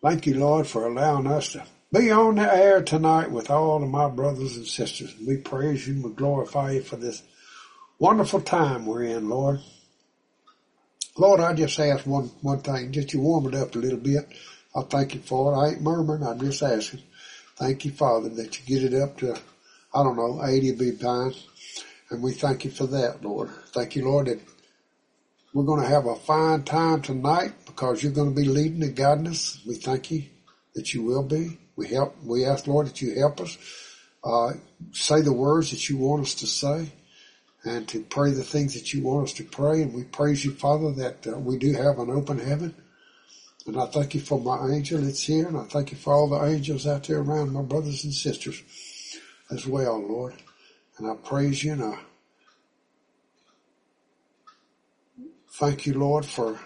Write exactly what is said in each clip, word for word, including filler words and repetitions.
Thank you, Lord, for allowing us to be on the air tonight with all of my brothers and sisters. We praise you and we glorify you for this wonderful time we're in, Lord. Lord, I just ask one, one thing, just you warm it up a little bit. I thank you for it. I ain't murmuring, I'm just asking. Thank you, Father, that you get it up to, I don't know, eighty would be fine. And we thank you for that, Lord. Thank you, Lord, that we're going to have a fine time tonight because you're going to be leading and guiding us. We thank you that you will be. We help. We ask, Lord, that you help us uh, say the words that you want us to say and to pray the things that you want us to pray. And we praise you, Father, that uh, we do have an open heaven. And I thank you for my angel that's here, and I thank you for all the angels out there around my brothers and sisters as well, Lord. And I praise you, and I thank you, Lord, for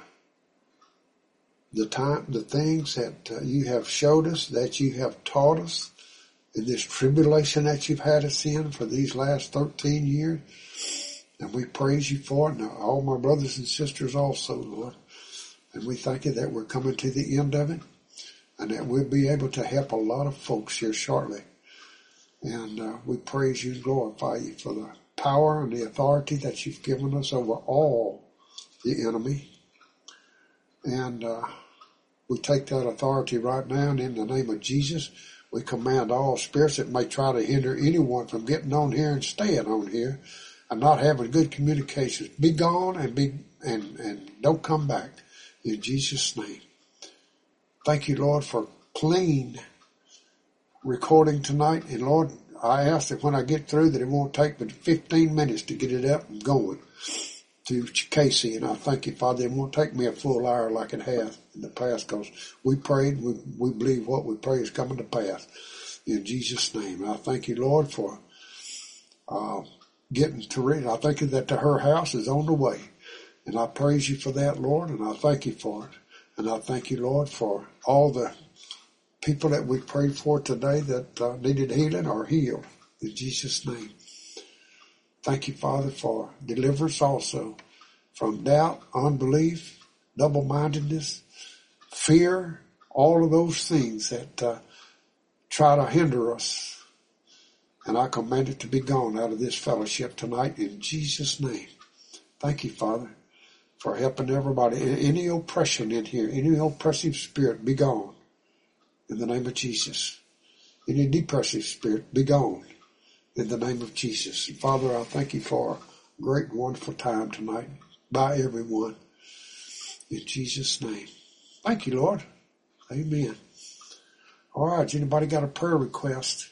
the time, the things that uh, you have showed us, that you have taught us in this tribulation that you've had us in for these last thirteen years. And we praise you for it, and all my brothers and sisters also, Lord. And we thank you that we're coming to the end of it, and that we'll be able to help a lot of folks here shortly. And uh, we praise you and glorify you for the power and the authority that you've given us over all the enemy. And uh, we take that authority right now, and in the name of Jesus, we command all spirits that may try to hinder anyone from getting on here and staying on here and not having good communications. Be gone and be and, and don't come back. In Jesus' name. Thank you, Lord, for clean recording tonight. And Lord, I ask that when I get through that it won't take but fifteen minutes to get it up and going to Casey. And I thank you, Father, it won't take me a full hour like it has in the past, because we prayed, we, we believe what we pray is coming to pass. In Jesus' name. And I thank you, Lord, for uh, getting to read. I thank you that to her house is on the way. And I praise you for that, Lord, and I thank you for it. And I thank you, Lord, for all the people that we prayed for today that uh, needed healing or healed. In Jesus' name. Thank you, Father, for deliverance also from doubt, unbelief, double-mindedness, fear, all of those things that uh, try to hinder us. And I command it to be gone out of this fellowship tonight in Jesus' name. Thank you, Father, for helping everybody. Any oppression in here, any oppressive spirit, be gone. In the name of Jesus. Any depressive spirit, be gone. In the name of Jesus. And Father, I thank you for a great, wonderful time tonight by everyone. In Jesus' name. Thank you, Lord. Amen. All right, anybody got a prayer request?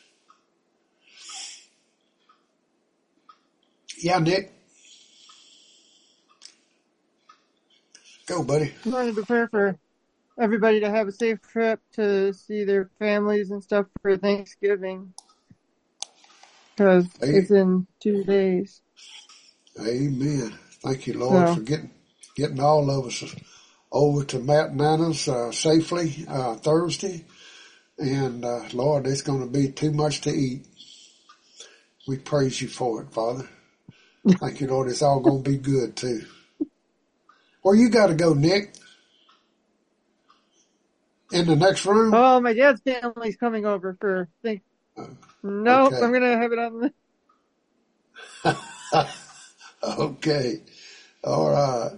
Yeah, Nick. Go, buddy. I wanted to pray for everybody to have a safe trip to see their families and stuff for Thanksgiving, because it's in two days. Amen. Thank you, Lord, so. for getting getting all of us over to Matt Nana's uh, safely uh, Thursday. And, uh, Lord, it's going to be too much to eat. We praise you for it, Father. Thank you, Lord. It's all going to be good, too. Where you got to go, Nick? In the next room? Oh, my dad's family's coming over for think. Uh, nope, okay. I'm going to have it on the... Okay. All right.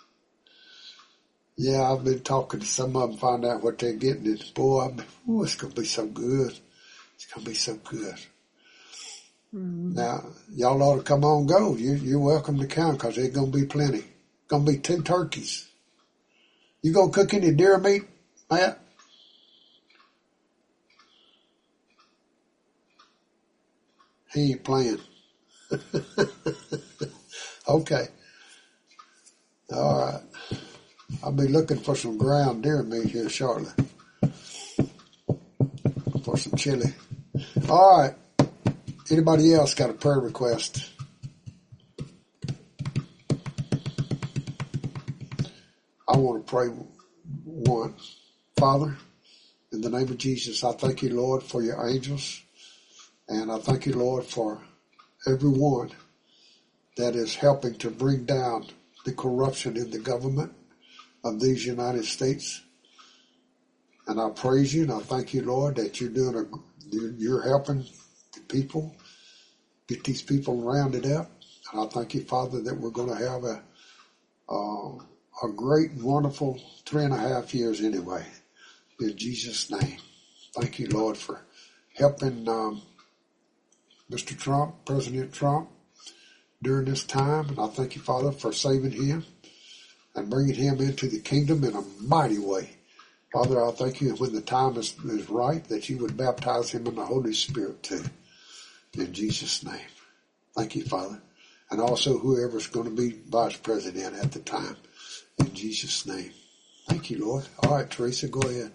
Yeah, I've been talking to some of them, find out what they're getting. And boy, I've been, ooh, it's going to be so good. It's going to be so good. Mm. Now, y'all ought to come on go. You, you're welcome to come, because there's going to be plenty. Going to be two turkeys. You going to cook any deer meat, Matt? He ain't playing. Okay. All right. I'll be looking for some ground deer meat here shortly. For some chili. All right. Anybody else got a prayer request? I want to pray one. Father, in the name of Jesus, I thank you, Lord, for your angels. And I thank you, Lord, for everyone that is helping to bring down the corruption in the government of these United States. And I praise you and I thank you, Lord, that you're doing a, you're helping the people, get these people rounded up. And I thank you, Father, that we're going to have a, uh, a great and wonderful three and a half years anyway. In Jesus' name. Thank you, Lord, for helping um, Mister Trump, President Trump, during this time. And I thank you, Father, for saving him and bringing him into the kingdom in a mighty way. Father, I thank you when the time is, is right that you would baptize him in the Holy Spirit too. In Jesus' name. Thank you, Father. And also whoever's going to be vice president at the time. In Jesus' name. Thank you, Lord. All right, Teresa, go ahead.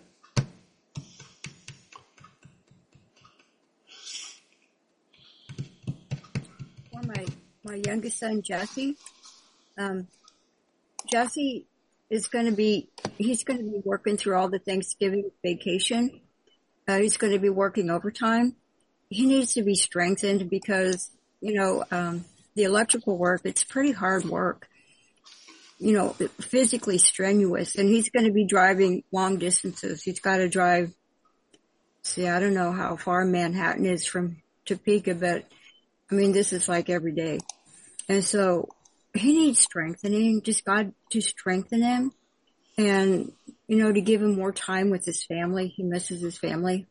For my, my youngest son, Jesse, um, Jesse is going to be, he's going to be working through all the Thanksgiving vacation. Uh, he's going to be working overtime. He needs to be strengthened because, you know, um, the electrical work, it's pretty hard work, you know, physically strenuous. And he's going to be driving long distances. He's got to drive, see, I don't know how far Manhattan is from Topeka, but I mean, this is like every day. And so he needs strengthening, just God to strengthen him and, you know, to give him more time with his family. He misses his family.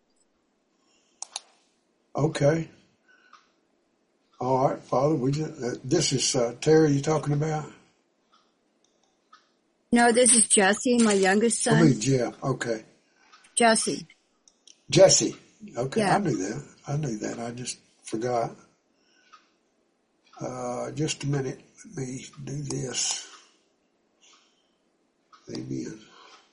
Okay. All right, Father, we just, uh, this is uh, Terry you talking about? No, this is Jesse, my youngest son. I mean, Jeff. Okay. Jesse. Jesse. Okay, Yeah. I knew that. I knew that. I just forgot. Uh, just a minute. Let me do this. Amen.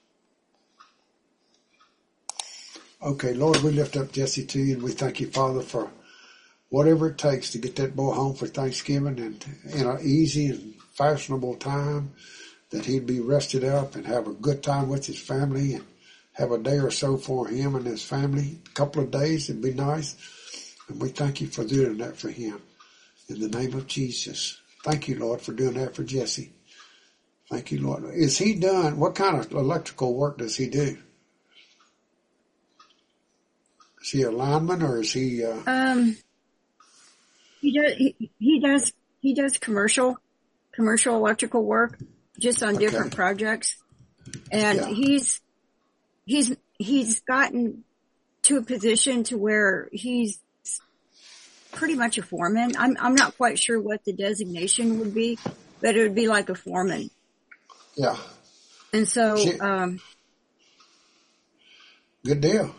Okay, Lord, we lift up Jesse to you and we thank you, Father, for whatever it takes to get that boy home for Thanksgiving and in an easy and fashionable time, that he'd be rested up and have a good time with his family and have a day or so for him and his family. A couple of days would be nice. And we thank you for doing that for him. In the name of Jesus. Thank you, Lord, for doing that for Jesse. Thank you, Lord. Is he done? What kind of electrical work does he do? Is he a lineman or is he, uh, Um, he does, he, he does, he does commercial, commercial electrical work just on different Okay. projects. And Yeah. he's, he's, he's gotten to a position to where he's pretty much a foreman. I'm, I'm not quite sure what the designation would be, but it would be like a foreman. yeah, And so, Shit. um, good deal.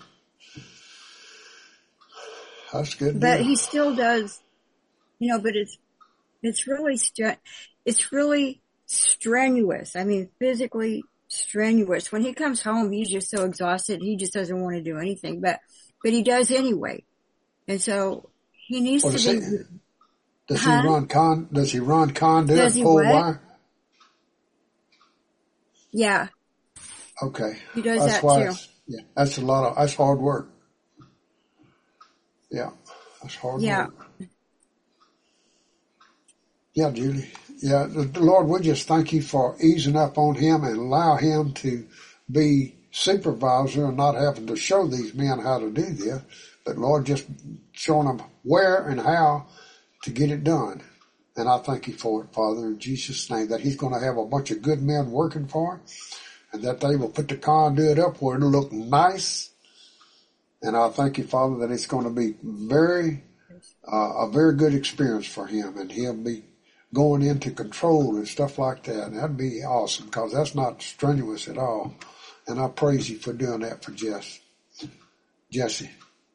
That's good but deal. he still does, you know, but it's, it's really, stre- it's really strenuous. I mean, physically strenuous. When he comes home, he's just so exhausted. He just doesn't want to do anything, but, but he does anyway. And so he needs What to is be, he, does Huh? he run con, does he run conduit Does and he pull what? wire? yeah, Okay. he does That's that why too. it's, yeah, that's a lot of, that's hard work. Yeah, that's hard Yeah. work. Yeah, Julie. Yeah, the, the Lord, we just thank you for easing up on him and allow him to be supervisor and not having to show these men how to do this, but Lord, just showing them where and how to get it done. And I thank you for it, Father, in Jesus' name, that he's going to have a bunch of good men working for him and that they will put the conduit up where it'll look nice. And I thank you, Father, that it's going to be very, uh, a very good experience for him and he'll be going into control and stuff like that. And that'd be awesome because that's not strenuous at all. And I praise you for doing that for Jess, Jesse.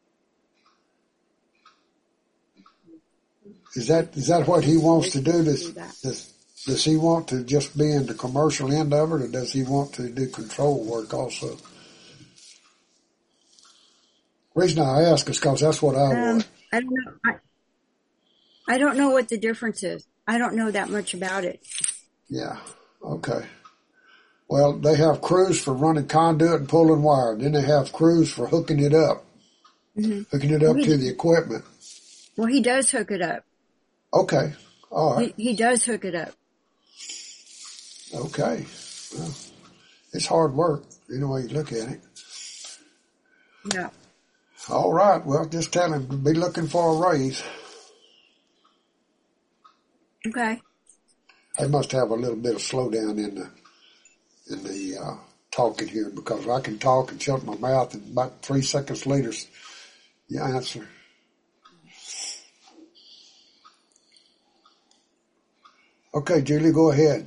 Is that, is that what he wants to do? Does, does, does he want to just be in the commercial end of it or does he want to do control work also? Reason I ask is because that's what I Um, would. I don't know. I, I don't know what the difference is. I don't know that much about it. Yeah. Okay. Well, they have crews for running conduit and pulling wire. Then they have crews for hooking it up, Mm-hmm. hooking it up Well, to he, the equipment. well, he does hook it up. Okay. All right. He, he does hook it up. Okay. Well, it's hard work, any way you look at it. Yeah. All right. Well, just tell him to be looking for a raise. Okay. I must have a little bit of slowdown in the in the uh, talking here, because I can talk and shut my mouth, and about three seconds later, you answer. Okay, Julie, go ahead.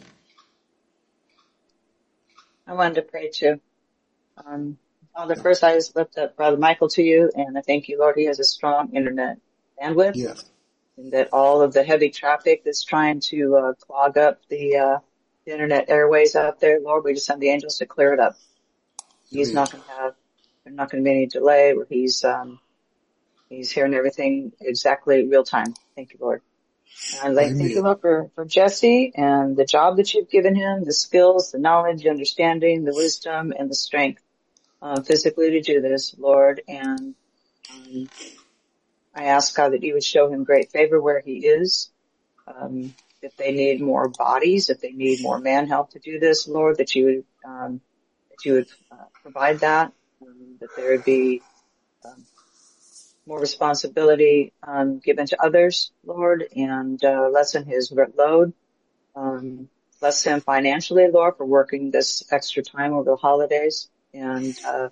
I wanted to pray too. Um, Father, first I just lift up Brother Michael to you, and I thank you, Lord, he has a strong internet bandwidth, Yes. and that all of the heavy traffic that's trying to uh, clog up the, uh, the internet airways out there, Lord, we just send the angels to clear it up. He's Amen. not going to have, there's not going to be any delay where he's, um, he's hearing everything exactly real time. Thank you, Lord. And I like, thank you, Amen. Lord, for, for Jesse and the job that you've given him, the skills, the knowledge, the understanding, the wisdom, and the strength, uh, physically to do this, Lord. And, um, I ask God that you would show him great favor where he is. Um, if they need more bodies, if they need more man help to do this, Lord, that you would, um, that you would uh, provide that, um, that there would be, um, more responsibility, um, given to others, Lord, and, uh, lessen his load. Um, bless him financially, Lord, for working this extra time over the holidays, and, uh,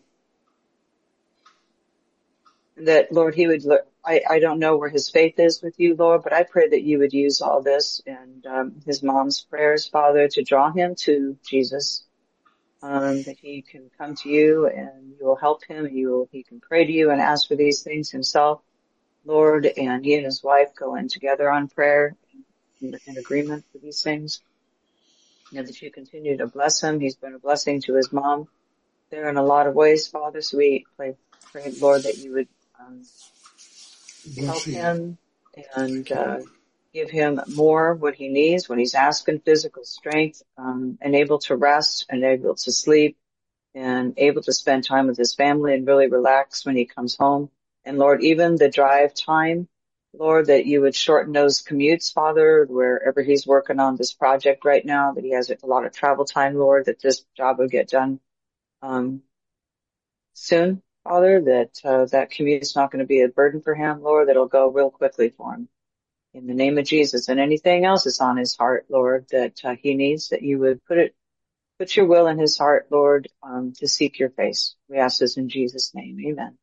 that, Lord, he would, le- I, I don't know where his faith is with you, Lord, but I pray that you would use all this and, um, his mom's prayers, Father, to draw him to Jesus, um, that he can come to you and you will help him, and you will, he can pray to you and ask for these things himself, Lord, and he and his wife go in together on prayer in, in agreement for these things. And that you continue to bless him. He's been a blessing to his mom there in a lot of ways, Father. So we pray, pray Lord, that you would, um, Bless help him. him and, uh, give him more what he needs, when he's asking, physical strength, um, and able to rest and able to sleep and able to spend time with his family and really relax when he comes home. And Lord, even the drive time, Lord, that you would shorten those commutes, Father, wherever he's working on this project right now, that he has a lot of travel time, Lord, that this job would get done, um, soon, Father, that, uh, that commute is not going to be a burden for him, Lord, that it'll go real quickly for him. In the name of Jesus, and anything else that's on his heart, Lord, that uh, he needs, that you would put it, put your will in his heart, Lord, um, to seek your face. We ask this in Jesus' name. Amen.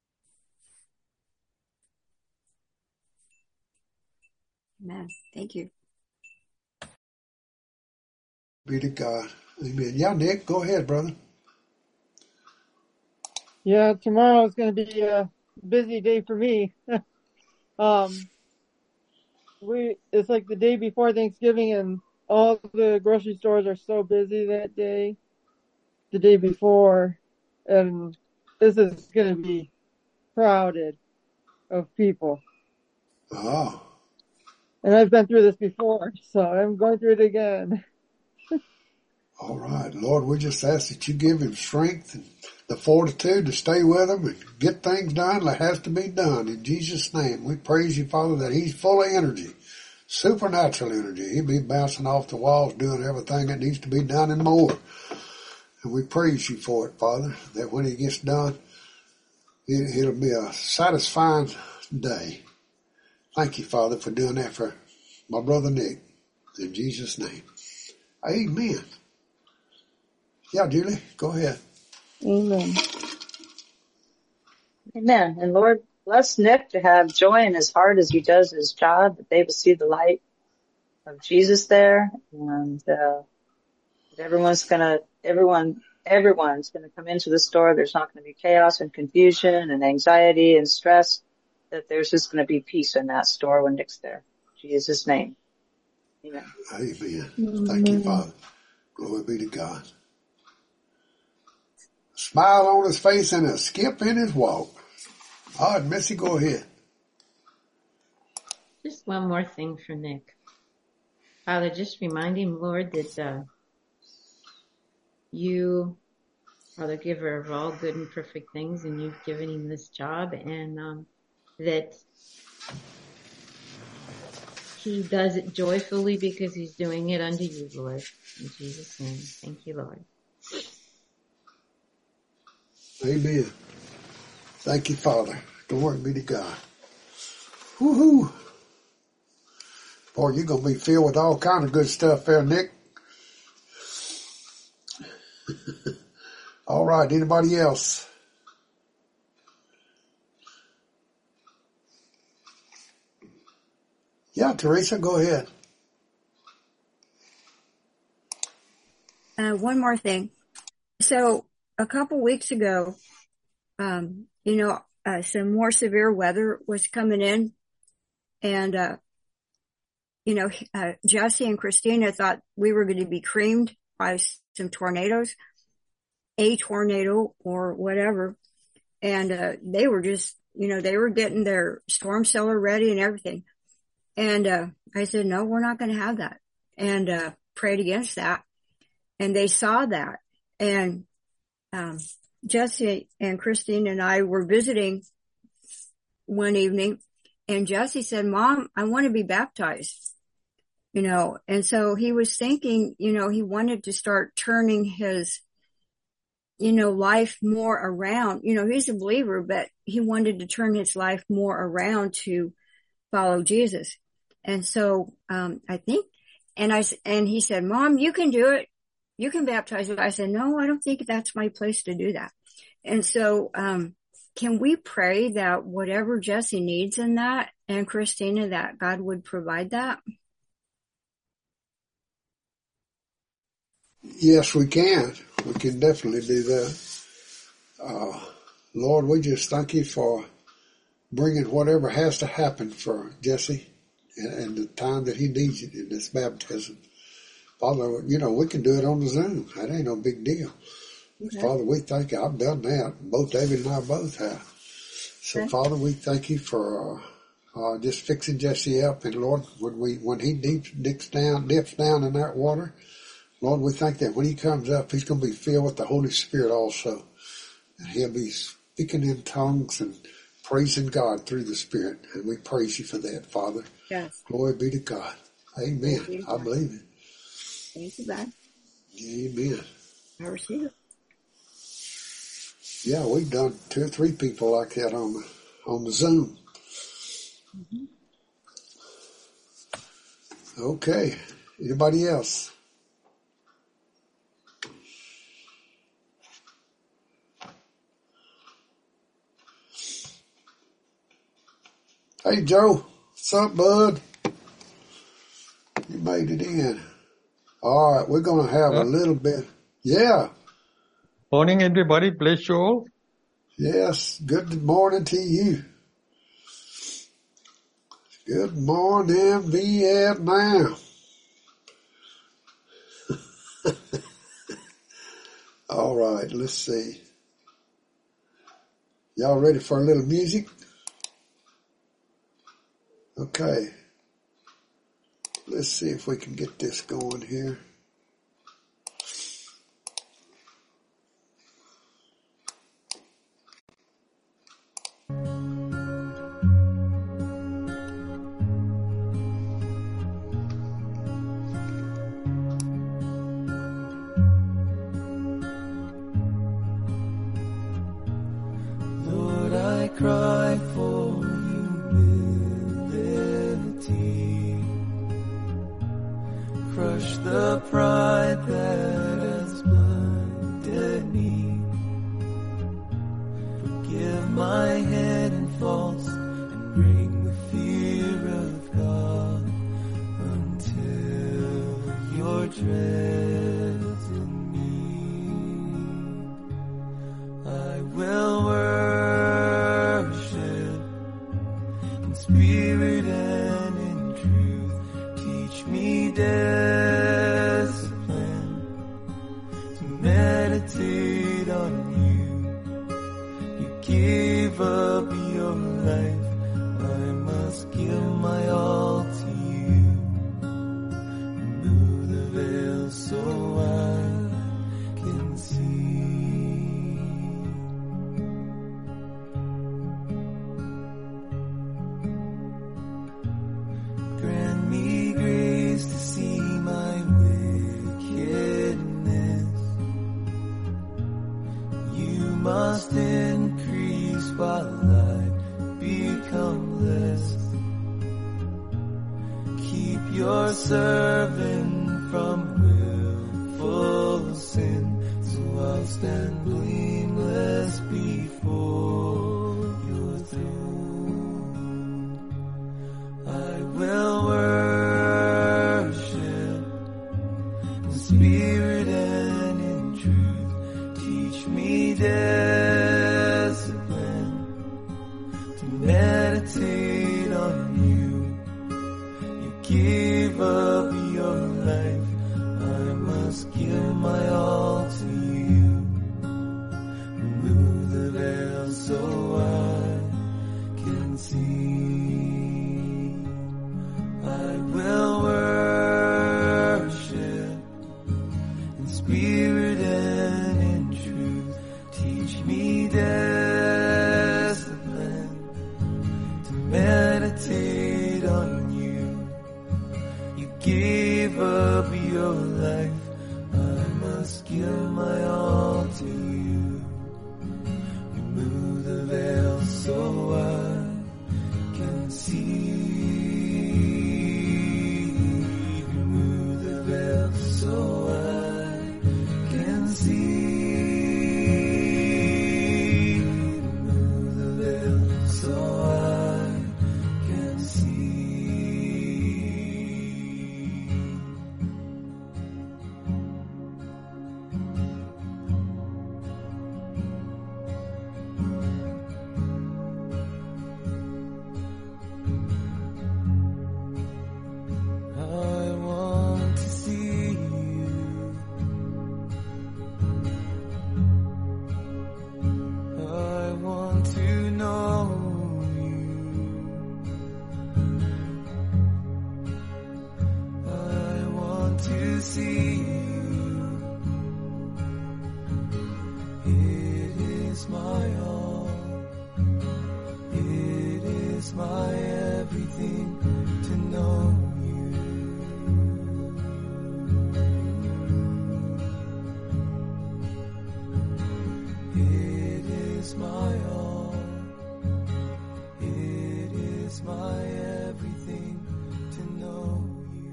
Amen. Thank you. Be to God. Amen. Yeah, Nick, go ahead, brother. Yeah, tomorrow is going to be a busy day for me. um, we it's like the day before Thanksgiving, and all the grocery stores are so busy that day, the day before, and this is going to be crowded of people. Oh, And I've been through this before, so I'm going through it again. all right. Lord, we just ask that you give him strength and the fortitude to stay with him and get things done that has to be done. In Jesus' name, we praise you, Father, that he's full of energy, supernatural energy. He'll be bouncing off the walls, doing everything that needs to be done and more. And we praise you for it, Father, that when he gets done, it, it'll be a satisfying day. Thank you, Father, for doing that for my brother Nick. In Jesus' name. Amen. Yeah, Julie, go ahead. Amen. Amen. And Lord, bless Nick to have joy in his heart as he does his job, that they will see the light of Jesus there, and, uh, that everyone's gonna, everyone, everyone's gonna come into the store. There's not gonna be chaos and confusion and anxiety and stress, that there's just gonna be peace in that store when Nick's there. In Jesus' name. Amen. Amen. Thank you, Amen. Father. Glory be to God. Smile on his face and a skip in his walk. All right, Missy, go ahead. Just one more thing for Nick. Father, just remind him, Lord, that uh, you are the giver of all good and perfect things, and you've given him this job, and um, that he does it joyfully because he's doing it unto you, Lord. In Jesus' name, thank you, Lord. Amen. Thank you, Father. Glory be to God. Woohoo! Boy, you're going to be filled with all kind of good stuff there, Nick. All right, anybody else? Yeah, Teresa, go ahead. Uh, one more thing. So a couple weeks ago, um, you know, uh, some more severe weather was coming in, and, uh, you know, uh, Jesse and Christina thought we were going to be creamed by some tornadoes, a tornado or whatever. And, uh, they were just, you know, they were getting their storm cellar ready and everything. And, uh, I said, no, we're not going to have that, and, uh, prayed against that. And they saw that. And, um, Jesse and Christine and I were visiting one evening, and Jesse said, Mom, I want to be baptized, you know, and so he was thinking, you know, he wanted to start turning his, you know, life more around. You know, he's a believer, but he wanted to turn his life more around to follow Jesus. And so, um, I think, and I, and he said, Mom, you can do it. You can baptize it. I said, no, I don't think that's my place to do that. And so, um, can we pray that whatever Jesse needs in that, and Christina, that God would provide that? Yes, we can. We can definitely do that. Uh, Lord, we just thank you for bringing whatever has to happen for Jesse and, and the time that he needs it in this baptism. Father, you know, we can do it on the Zoom. That ain't no big deal. Okay. Father, we thank you. I've done that. Both David and I both have. So, okay. Father, we thank you for uh, uh, just fixing Jesse up. And, Lord, when we when he dips, dips down, dips down in that water, Lord, we think that when he comes up, he's going to be filled with the Holy Spirit also. And he'll be speaking in tongues and praising God through the Spirit. And we praise you for that, Father. Yes. Glory be to God. Amen. You, I believe it. Thank you, God. Amen. I receive it. Yeah, we've done two or three people like that on the, on the Zoom. Mm-hmm. Okay. Anybody else? Hey, Joe. What's up, bud? You made it in. All right, we're going to have uh, a little bit. Yeah. Morning, everybody. Bless you all. Yes. Good morning to you. Good morning, Vietnam. All right, let's see. Y'all ready for a little music? Okay. Let's see if we can get this going here. Lord, I cry for humility. Crush the pride that has blinded me. Forgive my hidden faults and bring the fear of God until your dreads in me. I will worship in spirit and in truth. Teach me discipline to meditate on you. You give up your life, I must give my all to you. Remove the veil so I can see. Grant me grace to see my wickedness. You must increase while I become less. Keep your servant from willful sin, so I'll stand blameless before your throne. I will worship in spirit and in truth. Teach me discipline to meditate on you. You give up your life, I must give my all to you. Remove the veil so I can see. I will worship in spirit and in truth. Teach me discipline to meditate on you. You gave up your life, I must give my all to you. Remove the veil so I can see. Remove the veil so I can see. Remove the veil so I can see. I want to see you. I want to know you. I want to see you. It is my all. It is my everything to know you. It is my all. It is my everything to know you.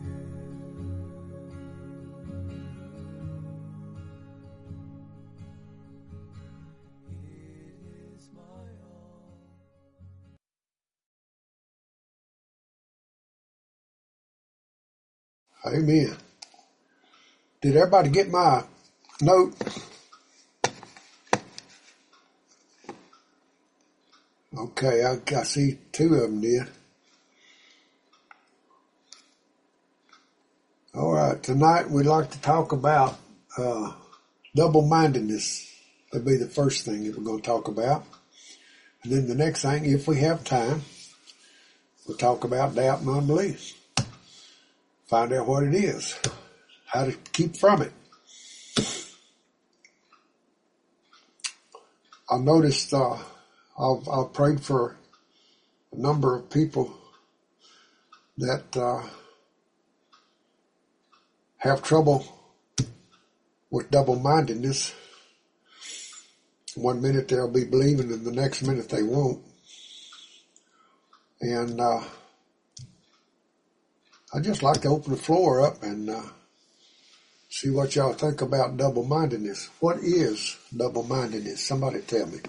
It is my all. Amen. Did everybody get my note? Okay, I, I see two of them did. All right, tonight we'd like to talk about uh, double-mindedness. That'll be the first thing that we're going to talk about. And then the next thing, if we have time, we'll talk about doubt and unbelief. Find out what it is, how to keep from it. I noticed uh, I've, I've prayed for a number of people that uh, have trouble with double-mindedness. One minute they'll be believing and the next minute they won't. And uh, I'd just like to open the floor up and uh, see what y'all think about double-mindedness. What is double-mindedness? Somebody tell me.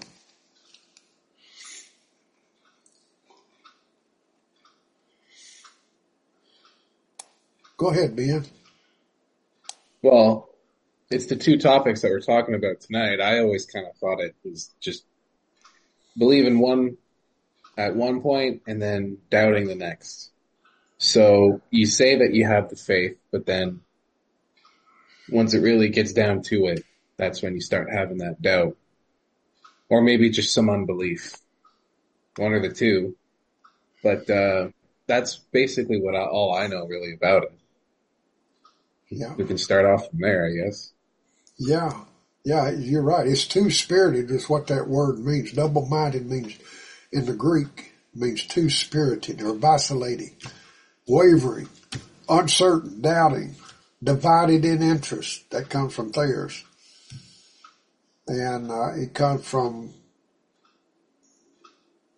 Go ahead, Ben. Well, it's the two topics that we're talking about tonight. I always kind of thought it was just believing one at one point and then doubting the next. So you say that you have the faith, but then once it really gets down to it, that's when you start having that doubt. Or maybe just some unbelief. One or the two. But uh that's basically what I, all I know really about it. Yeah. We can start off from there, I guess. Yeah. Yeah, you're right. It's two-spirited is what that word means. Double-minded means, in the Greek, means two-spirited or vacillating, wavering, uncertain, doubting, divided in interest. That comes from Thayers. And uh, it comes from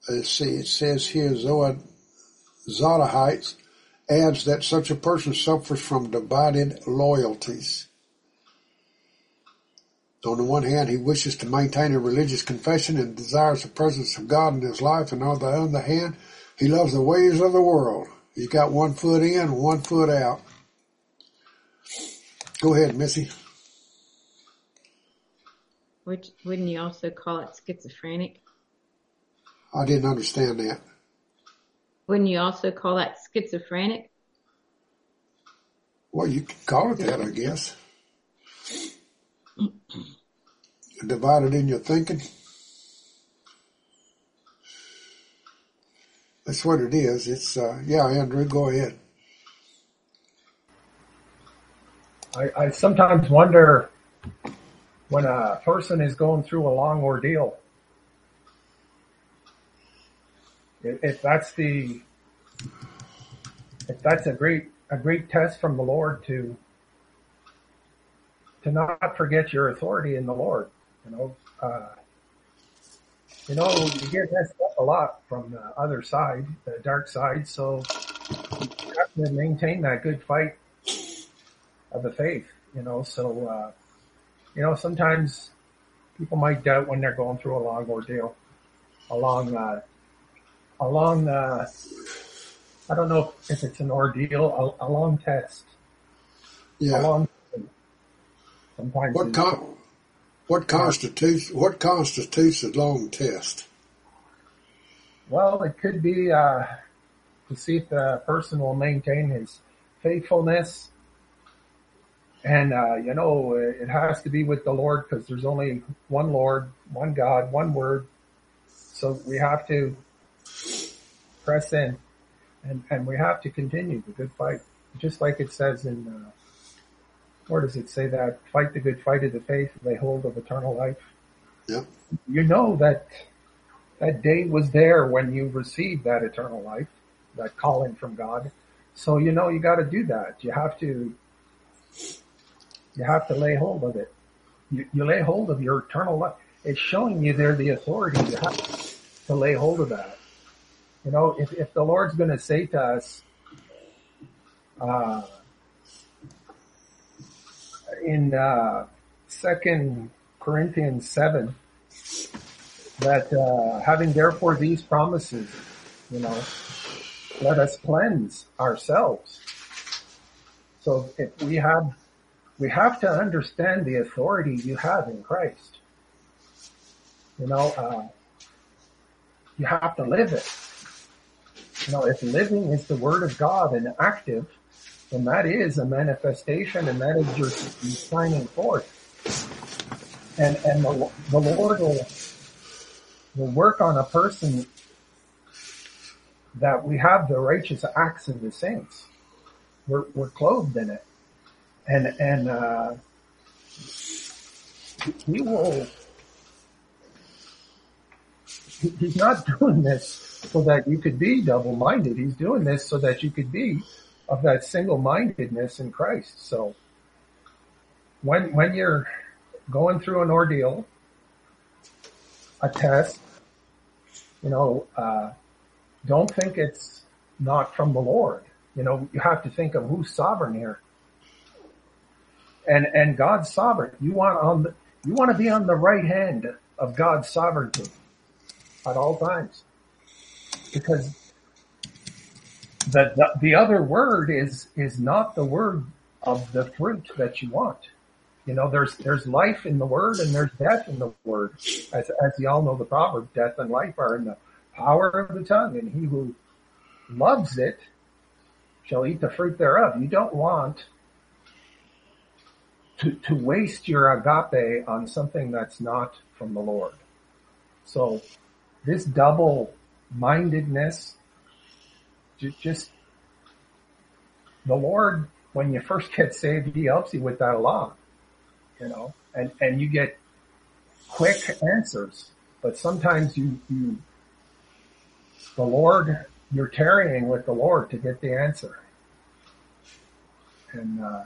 let's see, it says here, Zoa Zodahites adds that such a person suffers from divided loyalties. On the one hand, he wishes to maintain a religious confession and desires the presence of God in his life, and on the other hand, he loves the ways of the world. He's got one foot in and one foot out. Go ahead, Missy. Which, wouldn't you also call it schizophrenic? I didn't understand that. Wouldn't you also call that schizophrenic? Well, you could call it that, I guess. Divided in your thinking. That's what it is. It's, uh, yeah, Andrew, go ahead. I, I sometimes wonder when a person is going through a long ordeal, if, if that's the, if that's a great, a great test from the Lord to, to not forget your authority in the Lord, you know, uh, you know, you get messed up a lot from the other side, the dark side, so you have to maintain that good fight of the faith, you know, so, uh, you know, sometimes people might doubt when they're going through a long ordeal, a long, uh, a long, uh, I don't know if it's an ordeal, a, a long test. Yeah. A long, sometimes. What con- what constitutes, what constitutes a long test? Well, it could be, uh, to see if the person will maintain his faithfulness. And, uh, you know, it has to be with the Lord because there's only one Lord, one God, one word. So we have to press in and, and we have to continue the good fight. Just like it says in, uh, where does it say that? Fight the good fight of the faith, lay hold of eternal life. Yeah. You know that that day was there when you received that eternal life, that calling from God. So, you know, you got to do that. You have to, you have to lay hold of it. You, you lay hold of your eternal life. It's showing you there the authority you have to lay hold of that. You know, if, if the Lord's going to say to us, uh, in, uh, Second Corinthians seven, that, uh, having therefore these promises, you know, let us cleanse ourselves. So if we have, we have to understand the authority you have in Christ. You know, uh, you have to live it. You know, if living is the word of God and active, then that is a manifestation and that is your shining forth. And, and the, the Lord will, will work on a person that we have the righteous acts of the saints. We're, we're clothed in it. And, and, uh, he will, he, he's not doing this so that you could be double-minded. He's doing this so that you could be of that single-mindedness in Christ. So when, when you're going through an ordeal, a test, you know, uh, don't think it's not from the Lord. You know, you have to think of who's sovereign here. And, and God's sovereign. You want on the, you want to be on the right hand of God's sovereignty at all times. Because the, the, the other word is, is not the word of the fruit that you want. You know, there's, there's life in the word and there's death in the word. As, as you all know, the proverb, death and life are in the power of the tongue, and he who loves it shall eat the fruit thereof. You don't want to, to waste your agape on something that's not from the Lord. So this double-mindedness, just, just the Lord, when you first get saved, he helps you with that a lot, you know, and, and you get quick answers, but sometimes you, you, the Lord, you're tarrying with the Lord to get the answer. And, uh,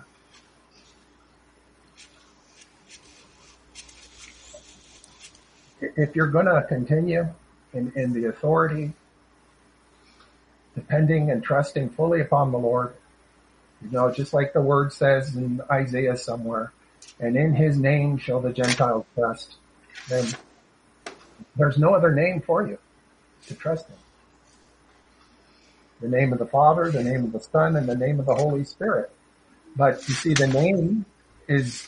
if you're going to continue in, in the authority, depending and trusting fully upon the Lord. You know, just like the word says in Isaiah somewhere, and in his name shall the Gentiles trust. Then there's no other name for you to trust in. The name of the Father, the name of the Son, and the name of the Holy Spirit. But you see, the name is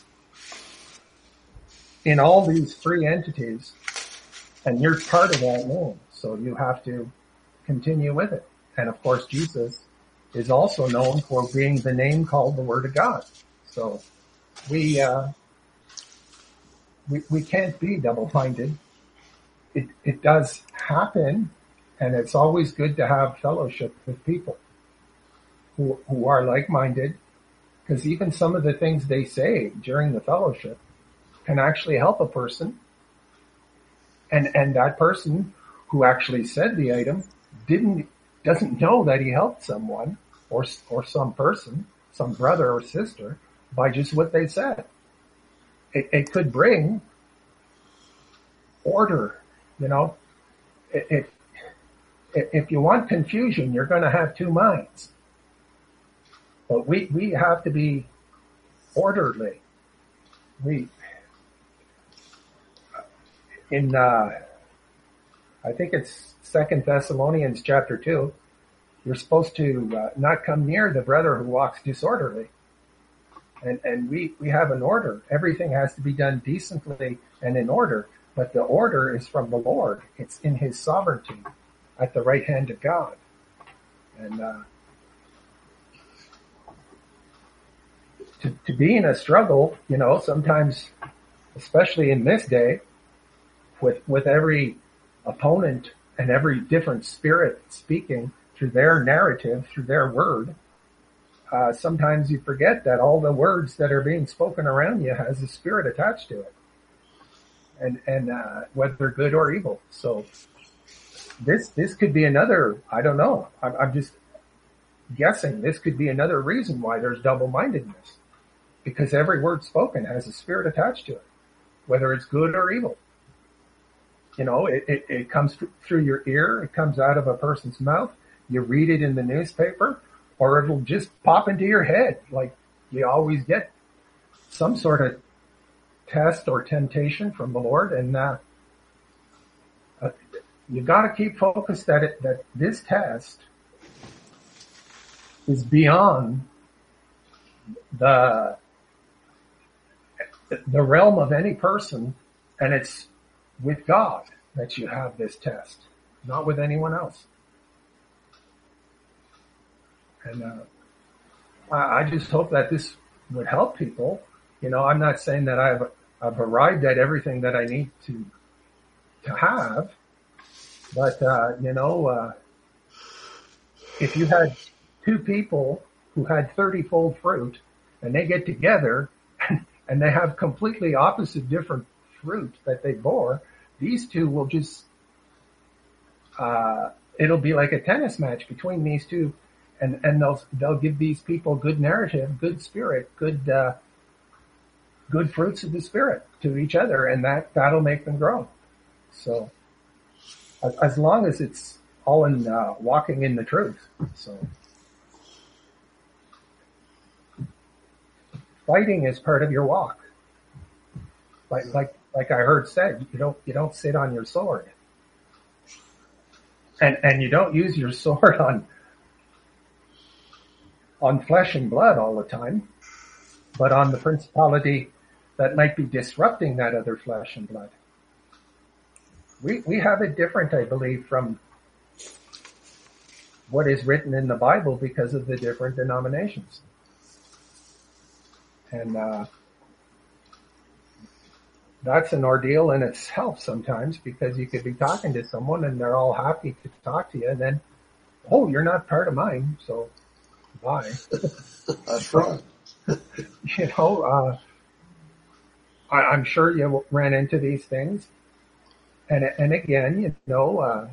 in all these three entities, and you're part of that name. So you have to continue with it. And of course, Jesus is also known for being the name called the Word of God. So we, uh, we, we can't be double-minded. It, it does happen, and it's always good to have fellowship with people who, who are like-minded, because even some of the things they say during the fellowship can actually help a person. And, and that person who actually said the item didn't, doesn't know that he helped someone or, or some person, some brother or sister by just what they said. It, it could bring order, you know. It, it, if you want confusion, you're going to have two minds. But we, we have to be orderly. We, in, uh, I think it's Second Thessalonians chapter two, you're supposed to uh, not come near the brother who walks disorderly. And, and we, we have an order. Everything has to be done decently and in order. But the order is from the Lord. It's in his sovereignty at the right hand of God. And, uh, to, to be in a struggle, you know, sometimes, especially in this day, with, with every opponent and every different spirit speaking through their narrative, through their word, uh, sometimes you forget that all the words that are being spoken around you has a spirit attached to it. And, and, uh, whether good or evil. So this, this could be another, I don't know, I'm, I'm just guessing this could be another reason why there's double-mindedness. Because every word spoken has a spirit attached to it, whether it's good or evil. You know, it, it, it comes through your ear, it comes out of a person's mouth, you read it in the newspaper, or it'll just pop into your head. Like you always get some sort of test or temptation from the Lord, and uh, uh you got to keep focused that it, that this test is beyond the the realm of any person, and it's with God that you have this test, not with anyone else. And uh, I, I just hope that this would help people. You know, I'm not saying that I've I've arrived at everything that I need to to have, but uh, you know, uh, if you had two people who had thirty-fold fruit and they get together and, and they have completely opposite different fruit that they bore, these two will just uh it'll be like a tennis match between these two, and and they'll they'll give these people good narrative, good spirit, good uh good fruits of the spirit to each other, and that that'll make them grow. So as, as long as it's all in uh walking in the truth. So fighting is part of your walk. Like like like I heard said, you don't you don't sit on your sword. And and you don't use your sword on on flesh and blood all the time, but on the principality that might be disrupting that other flesh and blood. We we have it different, I believe, from what is written in the Bible because of the different denominations. And uh that's an ordeal in itself sometimes, because you could be talking to someone and they're all happy to talk to you, and then, oh, you're not part of mine, so bye. That's right. You know, uh, I, I'm sure you ran into these things. And, and again, you know, uh,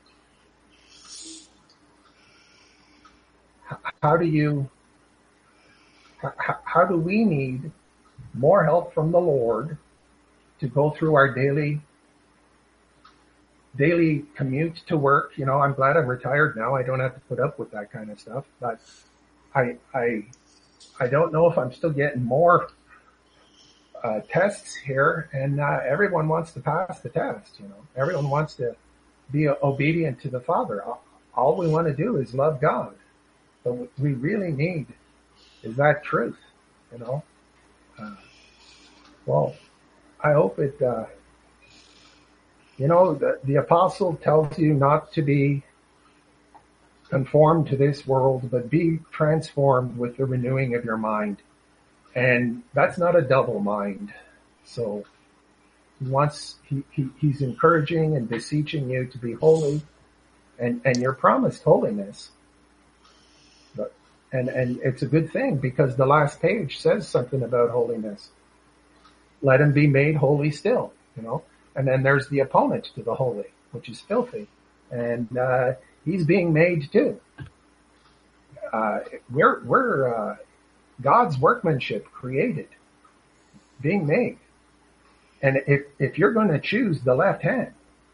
how do you, how, how do we need more help from the Lord to go through our daily daily commute to work. You know, I'm glad I'm retired now. I don't have to put up with that kind of stuff. But I, I, I don't know if I'm still getting more uh, tests here, and uh, everyone wants to pass the test. You know, everyone wants to be obedient to the Father. All, all we want to do is love God. But what we really need is that truth. You know. Uh, well, I hope it. Uh, You know, the, the apostle tells you not to be conformed to this world, but be transformed with the renewing of your mind. And that's not a double mind. So he wants, he, he, he's encouraging and beseeching you to be holy, and, and you're promised holiness. But, and, and it's a good thing, because the last page says something about holiness. Let him be made holy still, you know. And then there's the opponent to the holy, which is filthy. And, uh, he's being made too. Uh, we're, we're, uh, God's workmanship created, being made. And if, if you're going to choose the left hand,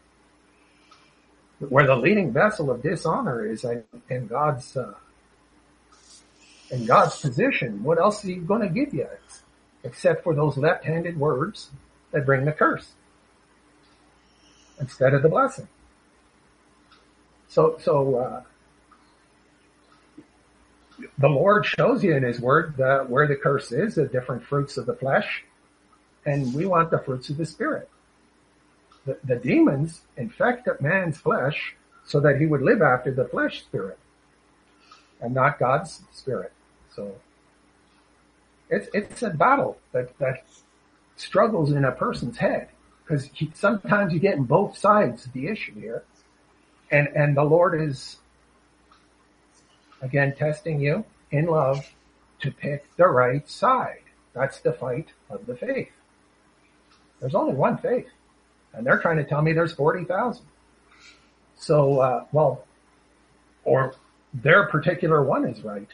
where the leading vessel of dishonor is in God's, uh, in God's position, what else is he going to give you? Except for those left-handed words that bring the curse instead of the blessing. So, so, uh, the Lord shows you in his word uh, where the curse is, the different fruits of the flesh, and we want the fruits of the spirit. The, the demons infect man's flesh so that he would live after the flesh spirit and not God's spirit. So it's, it's a battle that, that struggles in a person's head. Because sometimes you get in both sides of the issue here. And, and the Lord is, again, testing you in love to pick the right side. That's the fight of the faith. There's only one faith. And they're trying to tell me there's forty thousand. So, uh, well, or their particular one is right.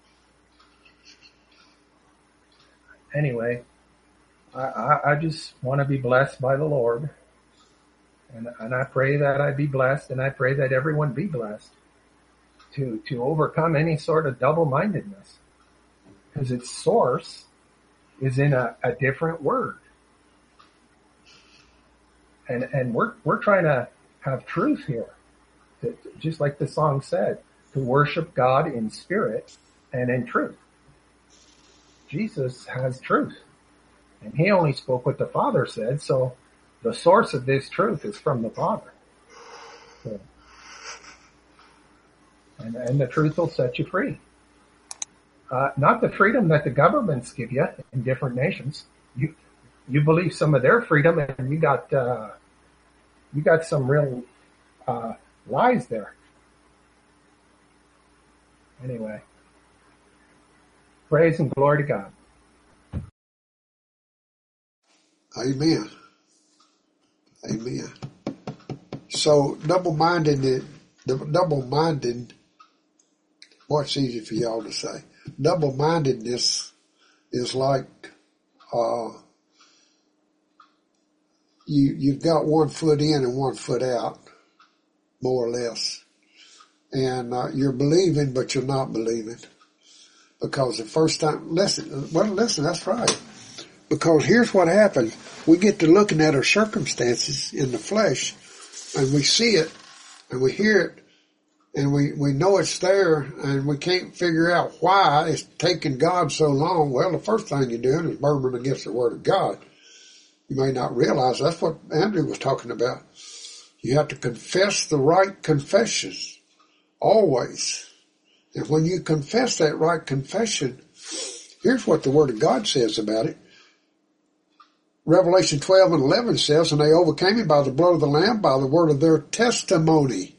Anyway. I, I just want to be blessed by the Lord, and, and I pray that I be blessed, and I pray that everyone be blessed to, to overcome any sort of double-mindedness, because its source is in a, a different word. And, and we're, we're trying to have truth here, to, just like the song said, to worship God in spirit and in truth. Jesus has truth. And he only spoke what the Father said, so the source of this truth is from the Father. So, and, and the truth will set you free. Uh, not the freedom that the governments give you in different nations. You, you believe some of their freedom, and you got, uh, you got some real, uh, lies there. Anyway. Praise and glory to God. Amen. Amen. So double-minded, double-minded, what's easy for y'all to say? Double-mindedness is like, uh, you, you've got one foot in and one foot out, more or less. And, uh, you're believing, but you're not believing. Because the first time, listen, well, listen, that's right. Because here's what happens. We get to looking at our circumstances in the flesh, and we see it, and we hear it, and we, we know it's there, and we can't figure out why it's taken God so long. Well, the first thing you're doing is murmuring against the Word of God. You may not realize that's what Andrew was talking about. You have to confess the right confessions, always. And when you confess that right confession, here's what the Word of God says about it. Revelation twelve and eleven says, and they overcame him by the blood of the Lamb, by the word of their testimony.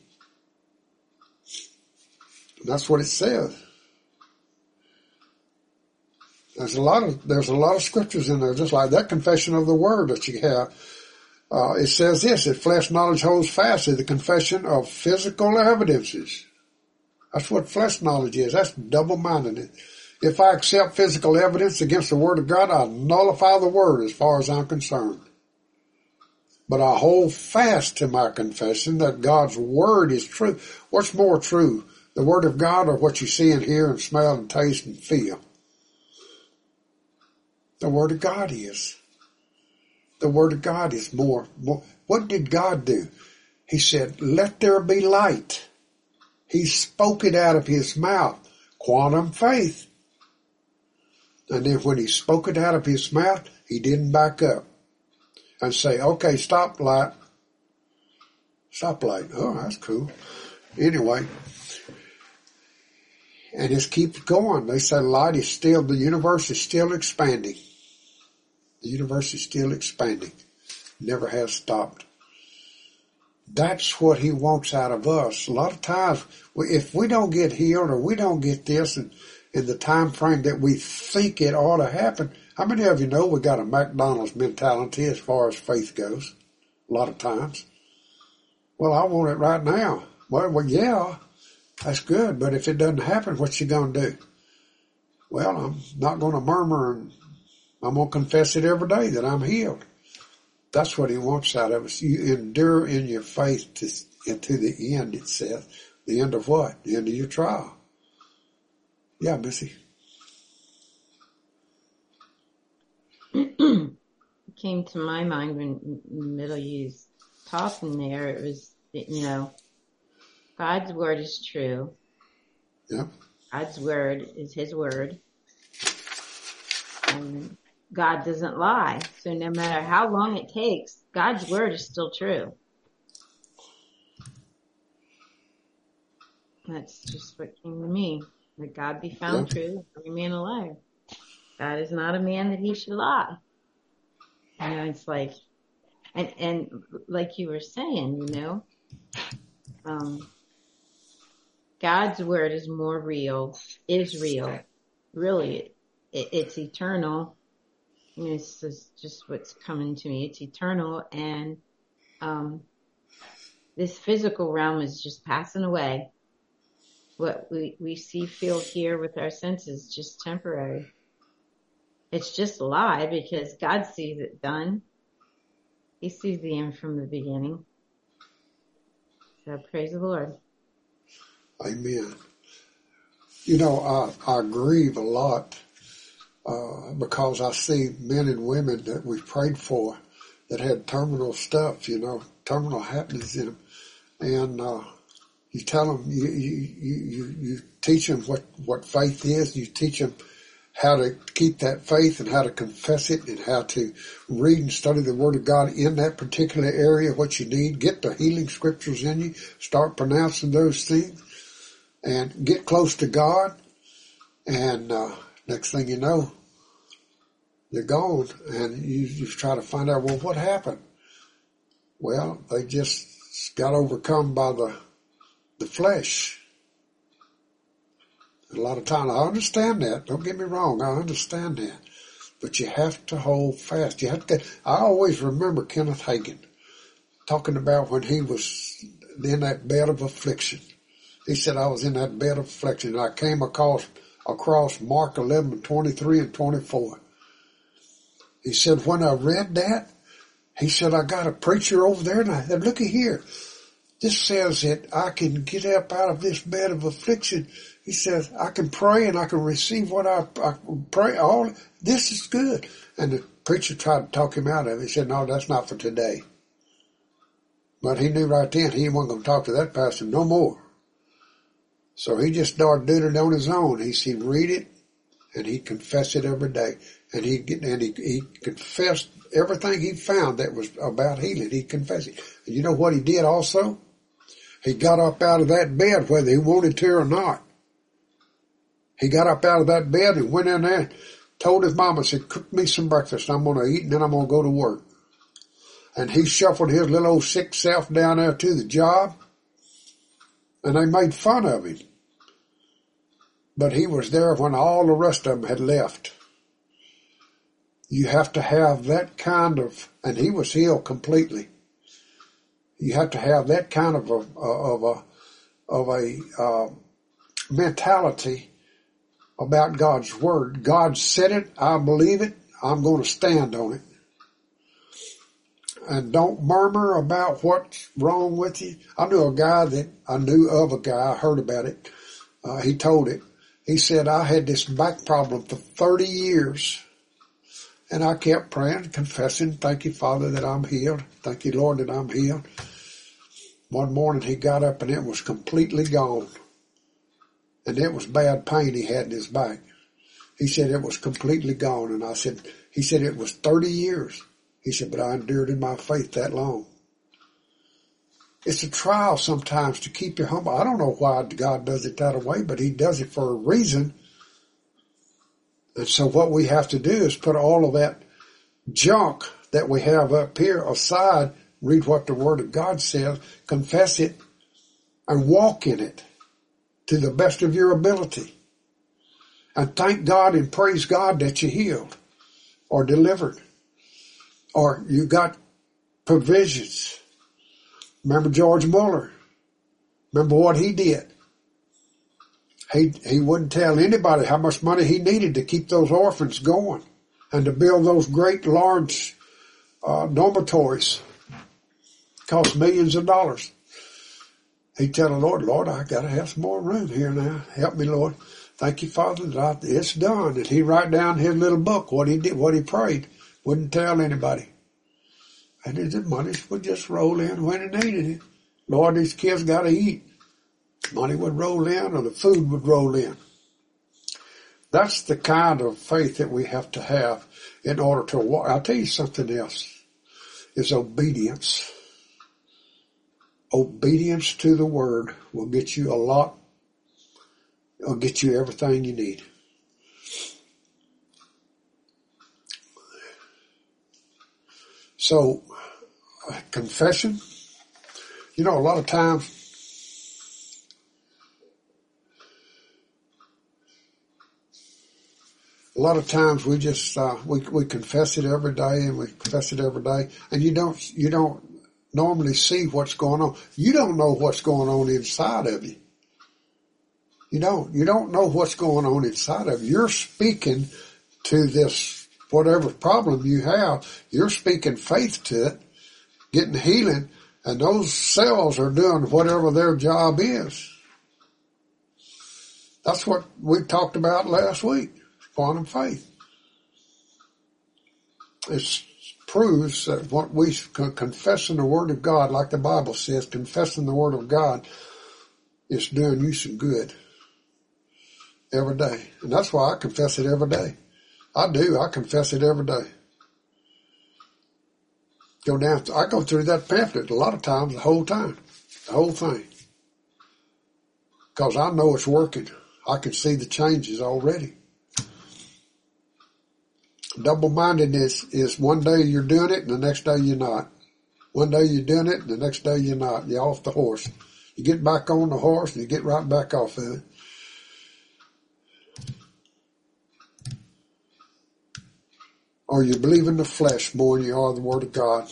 And that's what it says. There's a lot of, there's a lot of scriptures in there, just like that confession of the word that you have. Uh, it says this, that flesh knowledge holds fast to the confession of physical evidences. That's what flesh knowledge is. That's double-mindedness. If I accept physical evidence against the Word of God, I nullify the Word as far as I'm concerned. but I hold fast to my confession that God's word is true. What's more true, the word of God or what you see and hear and smell and taste and feel? The word of God is. The word of God is more, more. What did God do? He said, let there be light. He spoke it out of his mouth. Quantum faith. And then when he spoke it out of his mouth, he didn't back up and say, okay, stop light. Stop light. Oh, that's cool. Anyway. And it keeps going. They say light is still, the universe is still expanding. The universe is still expanding. Never has stopped. That's what he wants out of us. A lot of times, if we don't get healed or we don't get this in, in the time frame that we think it ought to happen, how many of you know we got a McDonald's mentality as far as faith goes? A lot of times. Well, I want it right now. Well, well, yeah, that's good. But if it doesn't happen, what's you going to do? Well, I'm not going to murmur, and I'm going to confess it every day that I'm healed. That's what he wants out of us. You endure in your faith to, to the end, it says. The end of what? The end of your trial. Yeah, Missy. It came to my mind when in the middle you was talking there, it was, you know, God's word is true. Yeah. God's word is his word. And God doesn't lie. So no matter how long it takes, God's word is still true. That's just what came to me. That God be found Yeah. true, every man a liar. God is not a man that he should lie. You know, it's like, and, and like you were saying, you know, um, God's word is more real, is real. Really, it, it's eternal. You know, this is just what's coming to me. It's eternal, and um, this physical realm is just passing away. What we, we see, feel, hear with our senses is just temporary. It's just a lie because God sees it done. He sees the end from the beginning. So praise the Lord. Amen. You know, I, I grieve a lot uh, because I see men and women that we've prayed for that had terminal stuff, you know, terminal happenings in them. And uh, you tell them, you, you, you, you teach them what, what faith is. You teach them how to keep that faith and how to confess it and how to read and study the Word of God in that particular area, what you need. Get the healing scriptures in you. Start pronouncing those things and get close to God. And uh, next thing you know, they're gone. And you, you try to find out, well, what happened? Well, they just got overcome by the the flesh. A lot of times, I understand that. Don't get me wrong. I understand that. But you have to hold fast. You have to. I always remember Kenneth Hagin talking about when he was in that bed of affliction. He said, I was in that bed of affliction, and I came across, across Mark eleven, twenty-three and twenty-four. He said, when I read that, he said, I got a preacher over there, and I said, looky here. This says that I can get up out of this bed of affliction. He says, I can pray and I can receive what I, I pray. All this is good. And the preacher tried to talk him out of it. He said, no, that's not for today. But he knew right then he wasn't going to talk to that pastor no more. So he just started doing it on his own. He said, read it and he confessed it every day. And he and he, he confessed everything he found that was about healing. He confessed it. And you know what he did also? He got up out of that bed whether he wanted to or not. He got up out of that bed and went in there, told his mama, said, cook me some breakfast. I'm going to eat and then I'm going to go to work. And he shuffled his little old sick self down there to the job. And they made fun of him. But he was there when all the rest of them had left. You have to have that kind of, and he was healed completely. You have to have that kind of a, of a, of a, uh, mentality about God's word. God said it. I believe it. I'm going to stand on it. and don't murmur about what's wrong with you. I knew a guy that, I knew of a guy, I heard about it. Uh, he told it. He said, I had this back problem for thirty years. And I kept praying, confessing, thank you, Father, that I'm healed. Thank you, Lord, that I'm healed. One morning he got up and it was completely gone. And it was bad pain he had in his back. He said it was completely gone. And I said, he said it was thirty years. He said, but I endured in my faith that long. It's a trial sometimes to keep you humble. I don't know why God does it that way, but he does it for a reason. And so what we have to do is put all of that junk that we have up here aside, read what the Word of God says, confess it, and walk in it to the best of your ability. And thank God and praise God that you're healed or delivered or you got provisions. Remember George Muller? Remember what he did? He, he wouldn't tell anybody how much money he needed to keep those orphans going and to build those great large uh, dormitories. Cost millions of dollars. He'd tell the Lord, Lord, I got to have some more room here now. Help me, Lord. Thank you, Father, that I, it's done. And he'd write down his little book, what he did, what he prayed. Wouldn't tell anybody. And the money would just roll in when he needed it. Lord, these kids got to eat. Money would roll in or the food would roll in. That's the kind of faith that we have to have in order to walk. I'll tell you something else, is obedience. Obedience to the Word will get you a lot, will get you everything you need. So, confession, you know, a lot of times, A lot of times we just, uh, we, we confess it every day and we confess it every day and you don't, you don't normally see what's going on. You don't know what's going on inside of you. You don't, you don't know what's going on inside of you. You're speaking to this, whatever problem you have, you're speaking faith to it, getting healing, and those cells are doing whatever their job is. That's what we talked about last week. Quantum faith. It proves that what we confessing the Word of God, like the Bible says, confessing the Word of God is doing you some good every day. And that's why I confess it every day. I do. I confess it every day. Go down. I go through that pamphlet a lot of times, the whole time, the whole thing, because I know it's working. I can see the changes already. Double-mindedness is one day you're doing it and the next day you're not. One day you're doing it and the next day you're not. You're off the horse. You get back on the horse and you get right back off of it. Or you believe in the flesh more than you are the Word of God.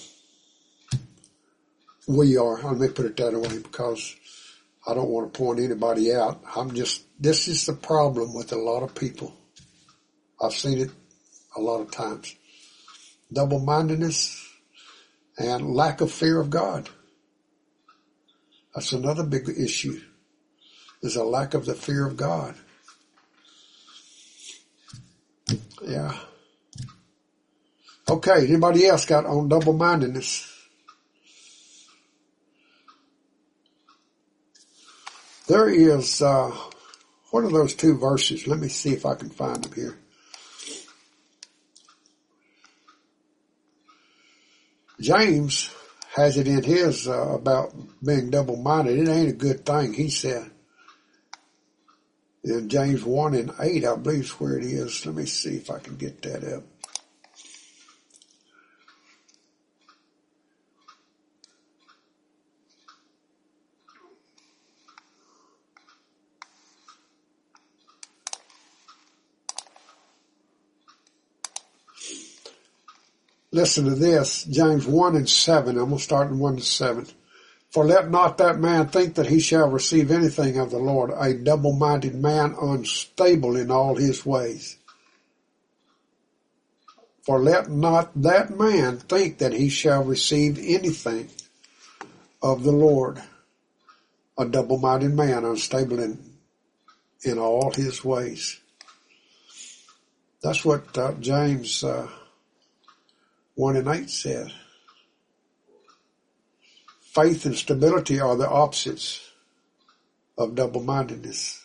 We are. Let me put it that way because I don't want to point anybody out. I'm just, this is the problem with a lot of people. I've seen it a lot of times. Double-mindedness and lack of fear of God. That's another big issue, is a lack of the fear of God. Yeah. Okay, anybody else got on double-mindedness? There is, uh, what are those two verses? Let me see if I can find them here. James has it in his uh, about being double-minded. It ain't a good thing, he said. In James one and eight, I believe is where it is. Let me see if I can get that up. Listen to this, James one and seven. I'm going to start in one to seven. For let not that man think that he shall receive anything of the Lord, a double-minded man, unstable in all his ways. For let not that man think that he shall receive anything of the Lord. A double-minded man, unstable in, in all his ways. That's what uh, James uh, one and eight said. Faith and stability are the opposites of double-mindedness.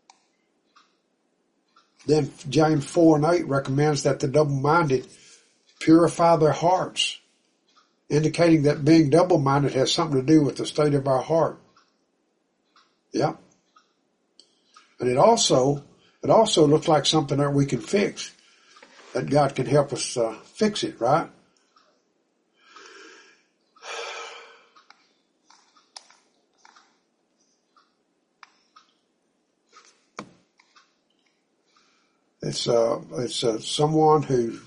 Then James four and eight recommends that the double-minded purify their hearts, indicating that being double-minded has something to do with the state of our heart. Yeah. And it also, it also looks like something that we can fix, that God can help us uh, fix it, right? It's uh, it's uh, someone who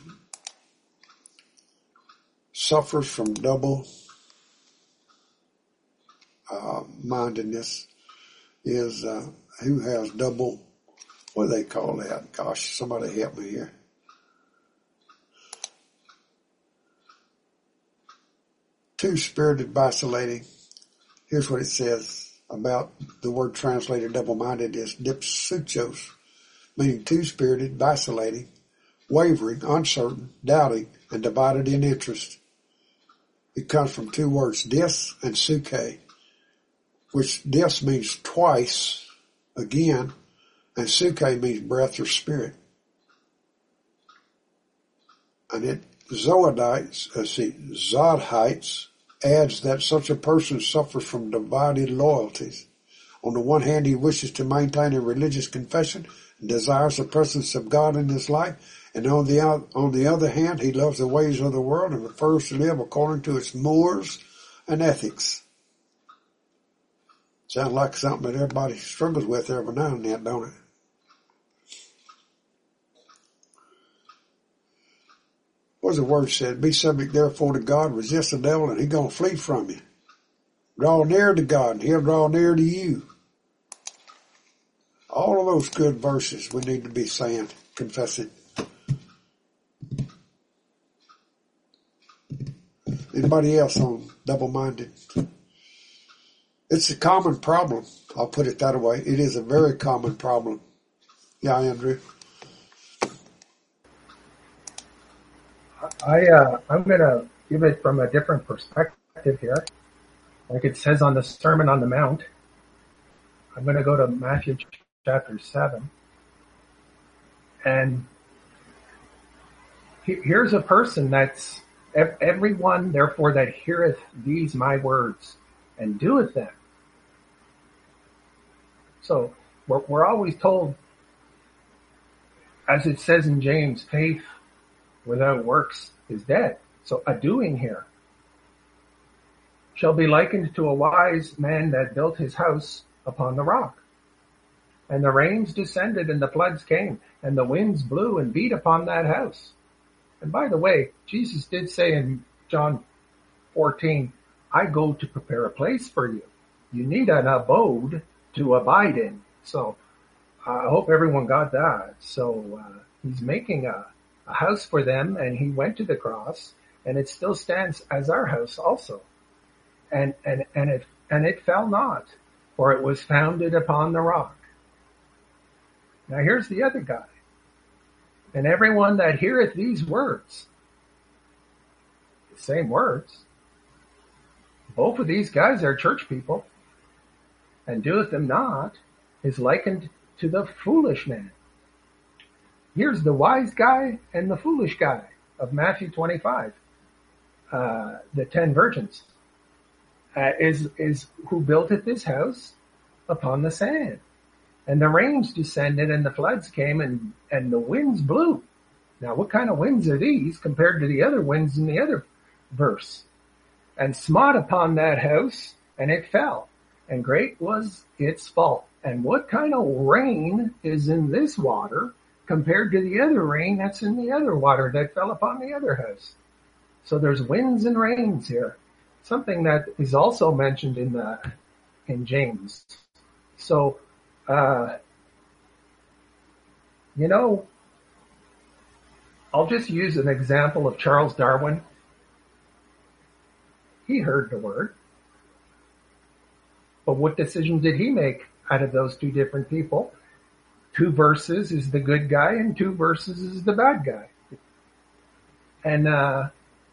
suffers from double uh, mindedness is uh, who has double, what do they call that? Gosh, somebody help me here. Two-spirited vacillating. Here's what it says about the word translated double-minded is dipsuchos, meaning two-spirited, vacillating, wavering, uncertain, doubting, and divided in interest. It comes from two words, dis and suke, which dis means twice, again, and suke means breath or spirit. And it, Zoadites, uh, see, Zodhites adds that such a person suffers from divided loyalties. On the one hand, he wishes to maintain a religious confession and desires the presence of God in his life. And on the, on the other hand, he loves the ways of the world and prefers to live according to its mores and ethics. Sounds like something that everybody struggles with every now and then, don't it? What's the word said? Be subject therefore to God, resist the devil, and he's going to flee from you. Draw near to God, and he'll draw near to you. All of those good verses we need to be saying, confessing. Anybody else on double-minded? It's a common problem. I'll put it that way. It is a very common problem. Yeah, Andrew. I, uh, I'm going to give it from a different perspective here. Like it says on the Sermon on the Mount. I'm going to go to Matthew chapter seven. And here's a person that's, everyone therefore that heareth these my words and doeth them. So we're, we're always told, as it says in James, faith without works is dead. So a doing here shall be likened to a wise man that built his house upon the rock. And the rains descended and the floods came and the winds blew and beat upon that house. And by the way, Jesus did say in John fourteen, I go to prepare a place for you. You need an abode to abide in. So I hope everyone got that. So uh, he's making a, a house for them, and he went to the cross, and it still stands as our house also. And and and it and it fell not, for it was founded upon the rock. Now here's the other guy. And everyone that heareth these words, the same words, both of these guys are church people, and doeth them not, is likened to the foolish man. Here's the wise guy and the foolish guy of Matthew twenty-five, uh, the ten virgins, uh, is, is who buildeth this house upon the sand. And the rains descended and the floods came and, and the winds blew. Now, what kind of winds are these compared to the other winds in the other verse? And smote upon that house, and it fell, and great was its fault. And what kind of rain is in this water compared to the other rain that's in the other water that fell upon the other house? So there's winds and rains here. Something that is also mentioned in the, in James. So, Uh, you know, I'll just use an example of Charles Darwin. He heard the word. But what decision did he make out of those two different people? Two verses is the good guy and two verses is the bad guy. And uh,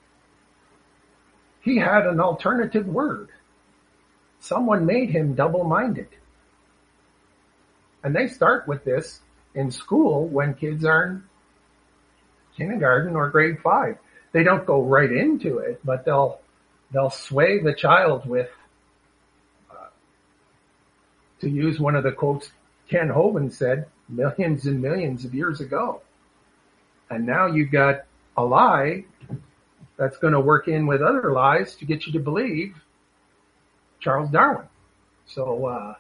he had an alternative word. Someone made him double-minded. And they start with this in school when kids are in kindergarten or grade five. They don't go right into it, but they'll they'll sway the child with, uh, to use one of the quotes Ken Hovind said, millions and millions of years ago. And now you've got a lie that's going to work in with other lies to get you to believe Charles Darwin. So, uh,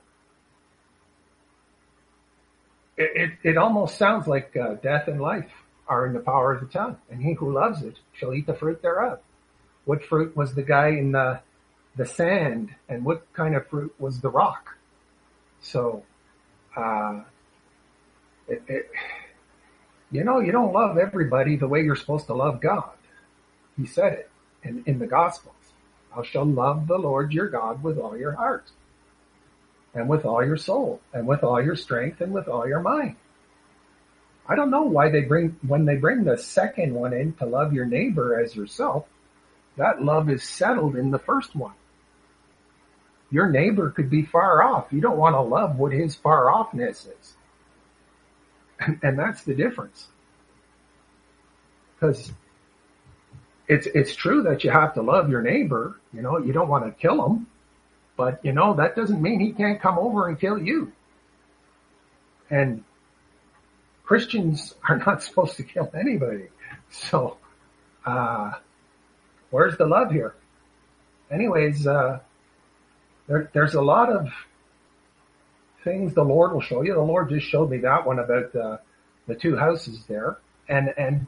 it, it, it almost sounds like uh, death and life are in the power of the tongue, and he who loves it shall eat the fruit thereof. What fruit was the guy in the, the sand, and what kind of fruit was the rock? So, uh, it, it, you know, you don't love everybody the way you're supposed to love God. He said it in, in the Gospels. Thou shalt love the Lord your God with all your heart, and with all your soul, and with all your strength, and with all your mind. I don't know why they bring, when they bring the second one in to love your neighbor as yourself, that love is settled in the first one. Your neighbor could be far off. You don't want to love what his far offness is. And, and that's the difference. Because it's, it's true that you have to love your neighbor. You know, you don't want to kill him. But, you know, that doesn't mean he can't come over and kill you. And Christians are not supposed to kill anybody. So, uh, where's the love here? Anyways, uh, there, there's a lot of things the Lord will show you. The Lord just showed me that one about uh, the two houses there. And, and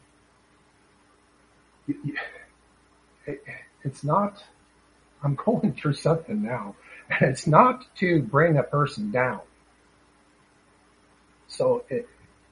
it, it's not, I'm going through something now. And it's not to bring a person down. So it,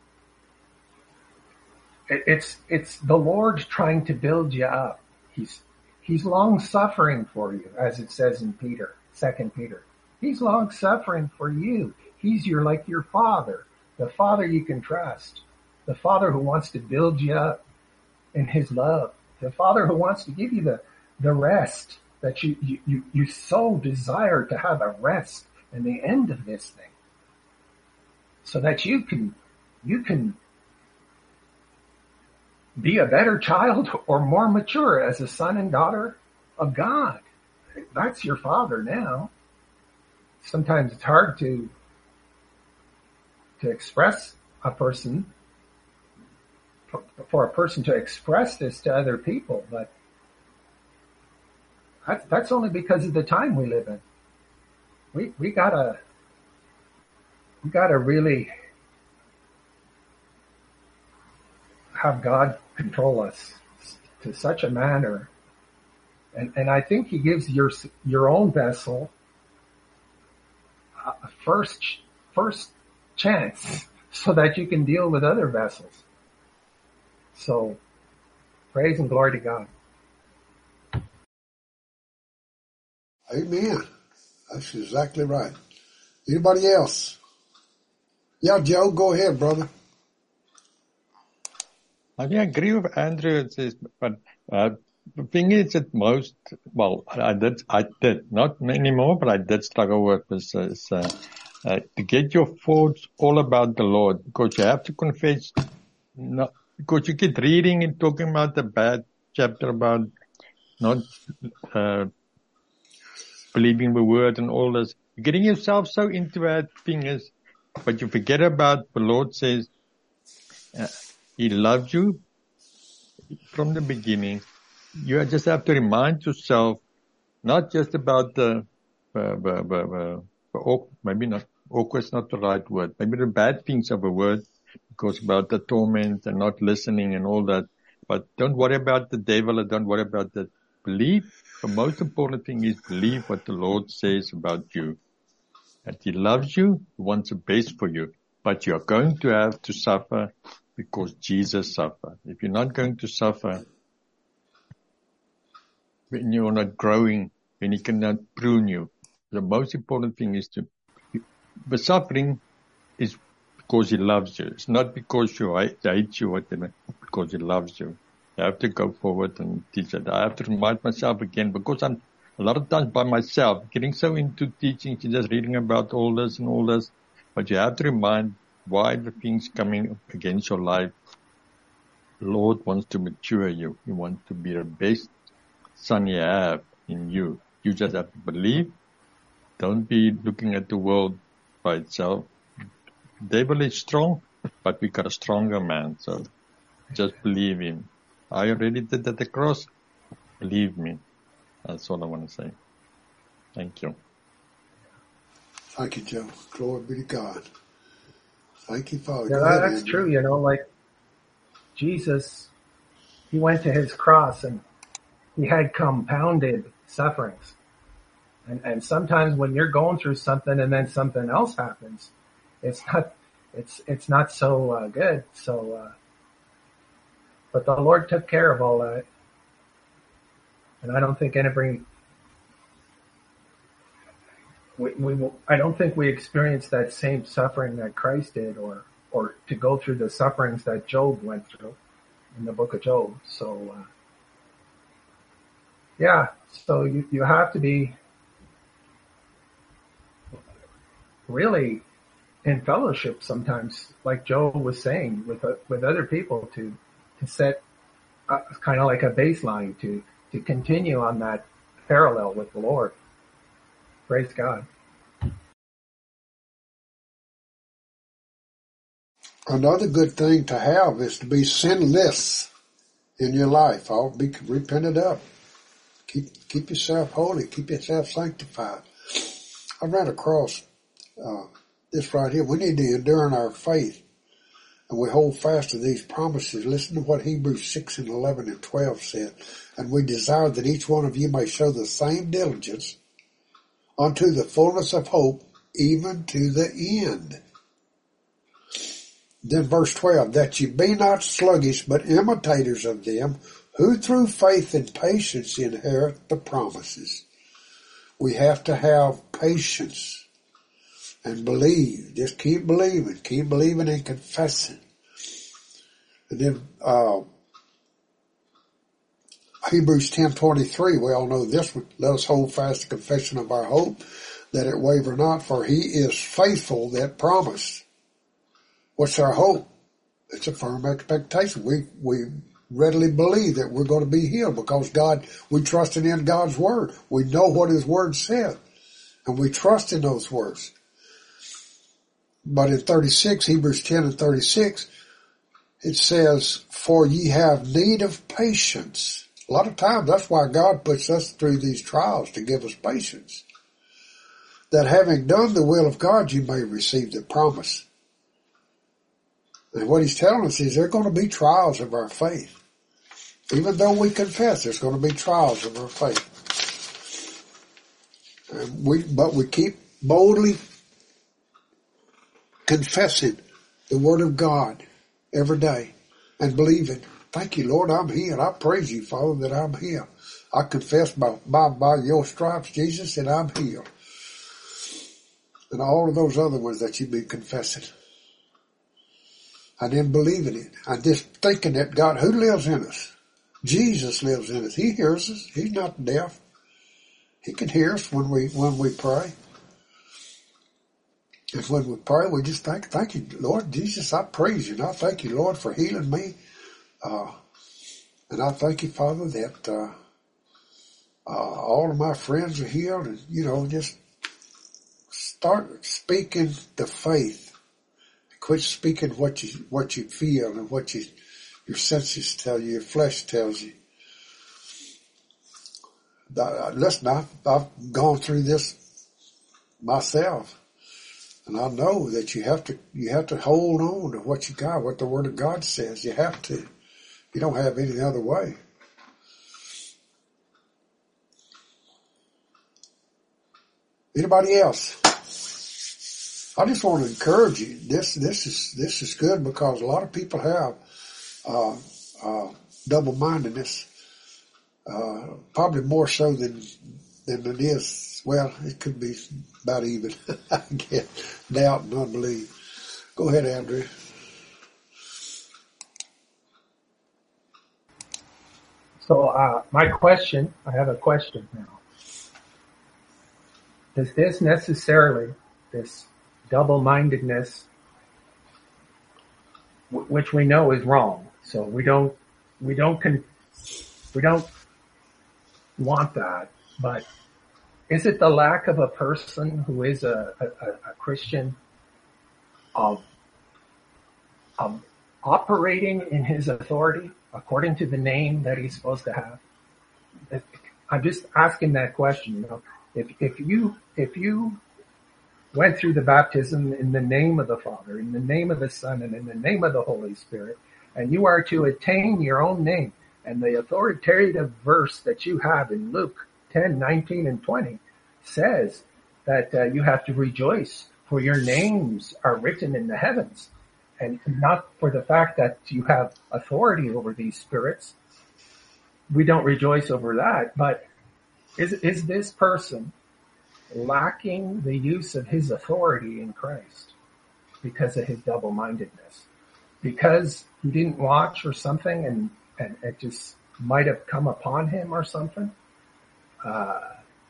it it's, it's the Lord trying to build you up. He's, he's long suffering for you, as it says in Peter, Second Peter. He's long suffering for you. He's your, like your father, the father you can trust, the father who wants to build you up in his love, the father who wants to give you the, the rest that you, you, you, you so desire to have a rest in the end of this thing, so that you can, you can be a better child or more mature as a son and daughter of God. That's your father now. Sometimes it's hard to, to express a person, for, for a person to express this to other people, but that's, that's only because of the time we live in. We, we gotta, we gotta really have God control us to such a manner. And, and I think he gives your, your own vessel a first, first chance so that you can deal with other vessels. So praise and glory to God. Amen. That's exactly right. Anybody else? Yeah, Joe, go ahead, brother. I think I agree with Andrew. It says, but uh, the thing is that most, well, I did, I did, not anymore, but I did struggle with this, is, uh, uh, to get your thoughts all about the Lord, because you have to confess, not, because you keep reading and talking about the bad chapter about not, uh, believing the word and all this, getting yourself so into that thing is, but you forget about the Lord says, uh, he loved you from the beginning. You just have to remind yourself, not just about the, uh, the, the, the, the maybe not, awkward is not the right word, maybe the bad things of a word, because about the torment and not listening and all that. But don't worry about the devil and don't worry about that. Believe. The most important thing is believe what the Lord says about you. That he loves you, he wants the best for you. But you're going to have to suffer because Jesus suffered. If you're not going to suffer, when you're not growing, when he cannot prune you, the most important thing is to, the suffering is because he loves you. It's not because you hate, hate you, whatever, because he loves you. You have to go forward and teach it. I have to remind myself again, because I'm a lot of times by myself, getting so into teaching, just reading about all this and all this. But you have to remind why the things coming against your life. The Lord wants to mature you. He wants to be the best son you have in you. You just have to believe. Don't be looking at the world by itself. The devil is strong, but we got a stronger man. So just believe him. I already did at the cross. Believe me. That's all I want to say. Thank you. Thank you, Joe. Glory be to God. Thank you, Father. Yeah, Go that, ahead, that's Andrew. true. You know, like Jesus, he went to his cross and he had compounded sufferings. And, and sometimes when you're going through something and then something else happens, it's not, it's, it's not so uh, good. So, uh, but the Lord took care of all that. And I don't think anybody, we, we will, I don't think we experienced that same suffering that Christ did, or, or to go through the sufferings that Job went through in the book of Job. So, uh, yeah, so you, you have to be really in fellowship sometimes, like Joe was saying, with, uh, with other people to, to set uh, kind of like a baseline to, to continue on that parallel with the Lord. Praise God. Another good thing to have is to be sinless in your life. All be repented up. Keep keep yourself holy. Keep yourself sanctified. I ran across uh, this right here. We need to endure in our faith, and we hold fast to these promises. Listen to what Hebrews six and eleven and twelve said. And we desire that each one of you may show the same diligence unto the fullness of hope, even to the end. Then verse twelve, that you be not sluggish, but imitators of them, who through faith and patience inherit the promises. We have to have patience and believe. Just keep believing, keep believing and confessing. And then uh Hebrews ten twenty-three, we all know this one. Let us hold fast the confession of our hope, that it waver not, for he is faithful that promised. What's our hope? It's a firm expectation. We we readily believe that we're going to be healed because God, we trusted in God's word. We know what his word said, and we trust in those words. But in thirty-six, Hebrews ten and thirty-six, it says, for ye have need of patience. A lot of times, that's why God puts us through these trials, to give us patience. That having done the will of God, you may receive the promise. And what he's telling us is there are going to be trials of our faith. Even though we confess, there's going to be trials of our faith. And we, but we keep boldly confessing the word of God every day and believing. Thank you, Lord, I'm healed. I praise you, Father, that I'm healed. I confess by, by, by your stripes, Jesus, that I'm healed. And all of those other ones that you've been confessing. And then believing it. And just thinking that God, who lives in us? Jesus lives in us. He hears us. He's not deaf. He can hear us when we, when we pray. And when we pray, we just thank, thank you, Lord Jesus, I praise you. And I thank you, Lord, for healing me. Uh, and I thank you, Father, that, uh, uh, all of my friends are healed, and, you know, just start speaking the faith. Quit speaking what you, what you feel and what you, your senses tell you, your flesh tells you. Uh, listen, I've, I've gone through this myself. And I know that you have to, you have to hold on to what you got, what the Word of God says. You have to. You don't have any other way. Anybody else? I just want to encourage you. This, this is, this is good because a lot of people have, uh, uh, double-mindedness, uh, probably more so than, than it is. Well, it could be about even. I get doubt and unbelief. Go ahead, Andrew. So, uh, my question, I have a question now. Does this necessarily, this double-mindedness, w- which we know is wrong, so we don't, we don't, con- we don't want that, but is it the lack of a person who is a, a, a Christian of, of operating in his authority according to the name that he's supposed to have? I'm just asking that question, you know. If, if you, if you went through the baptism in the name of the Father, in the name of the Son, and in the name of the Holy Spirit, and you are to attain your own name, and the authoritative verse that you have in Luke ten, nineteen, and twenty says that uh, you have to rejoice, for your names are written in the heavens, and not for the fact that you have authority over these spirits. We don't rejoice over that, but is, is this person lacking the use of his authority in Christ because of his double-mindedness? Because he didn't watch or something and, and it just might have come upon him or something? Uh,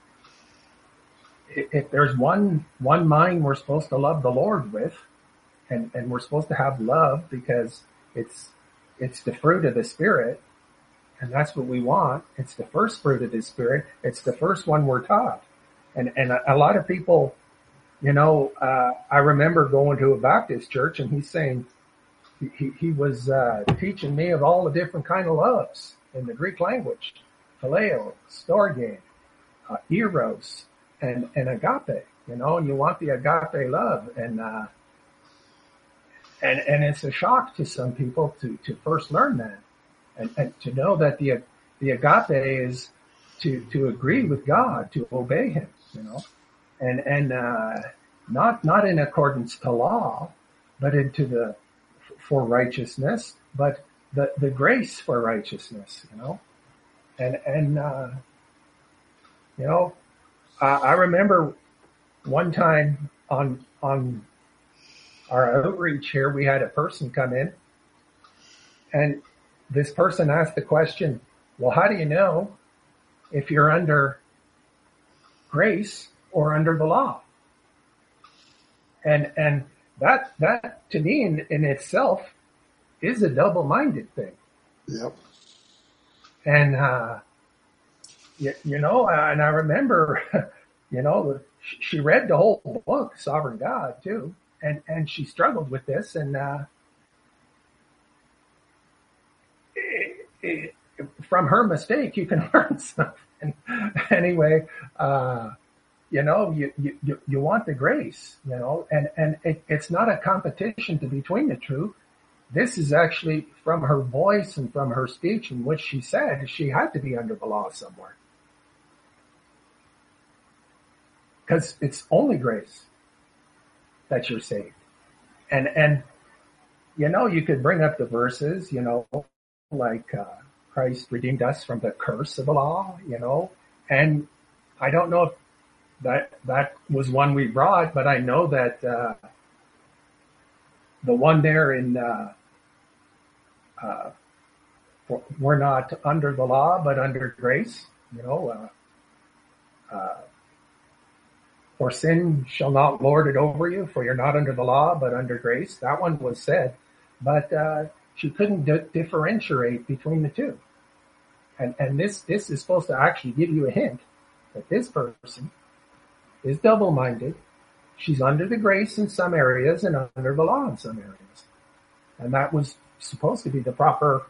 if, if there's one, one mind we're supposed to love the Lord with, and, and we're supposed to have love because it's, it's the fruit of the Spirit, and that's what we want. It's the first fruit of the Spirit. It's the first one we're taught. And, and a, a lot of people, you know, uh, I remember going to a Baptist church and he's saying, he, he, he was, uh, teaching me of all the different kind of loves in the Greek language. Phileo, storge, uh, eros, and, and agape, you know, and you want the agape love. And, uh, and, and it's a shock to some people to, to first learn that. And, and to know that the, the agape is to, to agree with God, to obey him, you know, and, and, uh, not, not in accordance to law, but into the, for righteousness, but the, the grace for righteousness, you know, and, and, uh, you know, I, I remember one time on, on our outreach here, we had a person come in and this person asked the question, well, how do you know if you're under grace or under the law? And, and that, that to me in, in itself is a double-minded thing. Yep. And, uh, you, you know, and I remember, you know, she read the whole book, Sovereign God, too. And, and she struggled with this and, uh, it, it, from her mistake, you can learn something. Anyway, uh, you know, you, you, you want the grace, you know, and, and it, it's not a competition to between the two. This is actually from her voice and from her speech in which she said she had to be under the law somewhere. Because it's only grace that you're saved. And, and, you know, you could bring up the verses, you know, like, uh, Christ redeemed us from the curse of the law, you know, and I don't know if that, that was one we brought, but I know that, uh, the one there in, uh, uh, we're not under the law, but under grace, you know, uh, uh, for sin shall not lord it over you, for you're not under the law, but under grace. That one was said, but, uh, she couldn't di- differentiate between the two. And, and this, this is supposed to actually give you a hint that this person is double-minded. She's under the grace in some areas and under the law in some areas. And that was supposed to be the proper,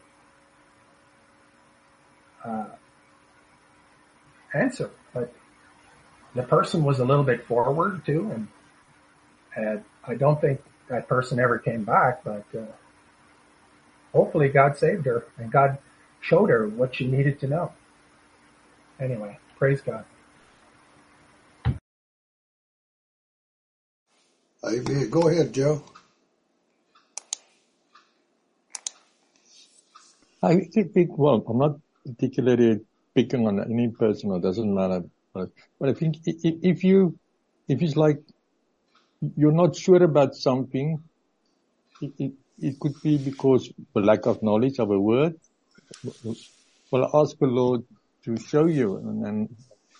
uh, answer. But the person was a little bit forward too. And, and I don't think that person ever came back, but, uh, hopefully God saved her and God showed her what she needed to know. Anyway, praise God. Amen. Go ahead, Joe. I think, well, I'm not particularly picking on any person, it doesn't matter. But, but I think if you, if it's like you're not sure about something, it, it, it could be because of lack of knowledge of a word. Well, ask the Lord to show you. And, and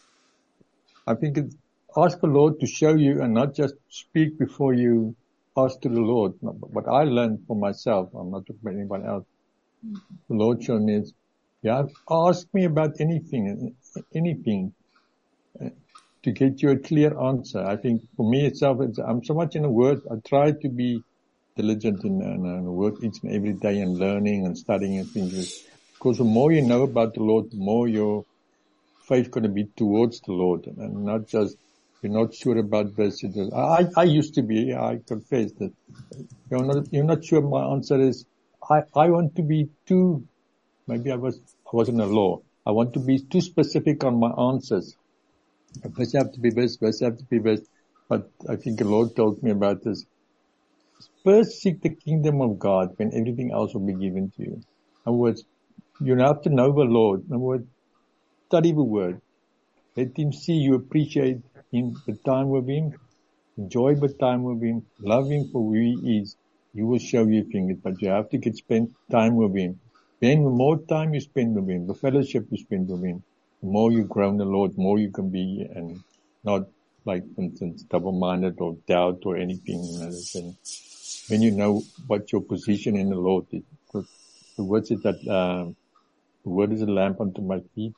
I think it's, ask the Lord to show you and not just speak before you ask to the Lord. What I learned for myself, I'm not talking about anyone else. The Lord showed me is, yeah, ask me about anything, anything, uh, to get you a clear answer. I think for me itself, it's, I'm so much in the Word. I try to be diligent in, in, in work each and every day and learning and studying and things. Because the more you know about the Lord, the more your faith going to be towards the Lord, and not just you're not sure about this. I, I used to be. I confess that you're not. You're not sure. My answer is. I, I want to be too, maybe I was, I wasn't a law. I want to be too specific on my answers. This have to be this, this have to be this. But I think the Lord told me about this. First seek the kingdom of God, when everything else will be given to you. In other words, you have to know the Lord. In other words, study the word. Let him see you appreciate him, the time with him. Enjoy the time with him. Love him for who he is. He will show you things, but you have to get spend time with him. Then the more time you spend with him, the fellowship you spend with him, the more you grow in the Lord, the more you can be, and not like, for instance, double-minded or doubt or anything. You know, and when you know what your position in the Lord is, the word is that um, the word is a lamp unto my feet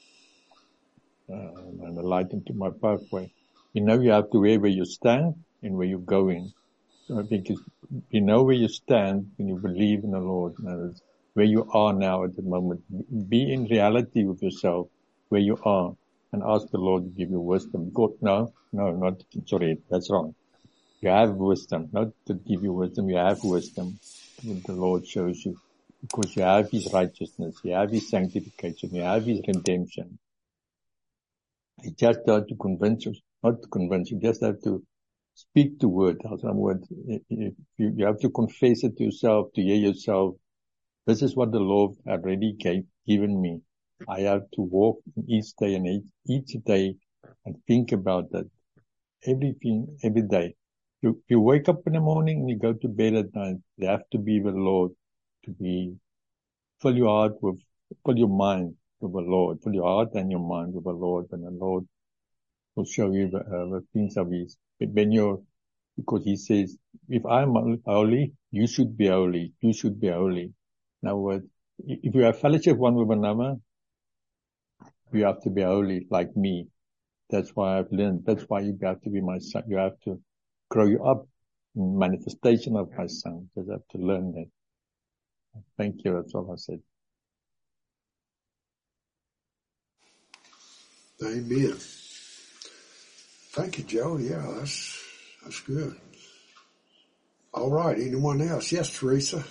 uh, and a light unto my pathway. You know you have to wear where you stand and where you're going. So I think it's, you know where you stand when you believe in the Lord. Now, where you are now at the moment. Be in reality with yourself, where you are, and ask the Lord to give you wisdom. God, no, no, not, sorry, that's wrong. You have wisdom, not to give you wisdom, you have wisdom. What the Lord shows you. Because you have his righteousness, you have his sanctification, you have his redemption. You just have to convince you, not to convince you, just have to speak the word. Some words, you, you have to confess it to yourself, to hear yourself. This is what the Lord already gave, given me. I have to walk each day and each, each day and think about that. Everything, every day. You, you wake up in the morning and you go to bed at night. You have to be with the Lord, to be, fill your heart with, fill your mind with the Lord, fill your heart and your mind with the Lord, and the Lord will show you the, uh, the things of his. When you're, because he says, if I'm holy, you should be holy. You should be holy. Now, if you have fellowship one with another, you have to be holy like me. That's why I've learned. That's why you have to be my son. You have to grow you up in manifestation of my son. You have to learn that. Thank you. That's all I said. Amen. Thank you, Joe. Yeah, that's, that's good. All right. Anyone else? Yes, Teresa.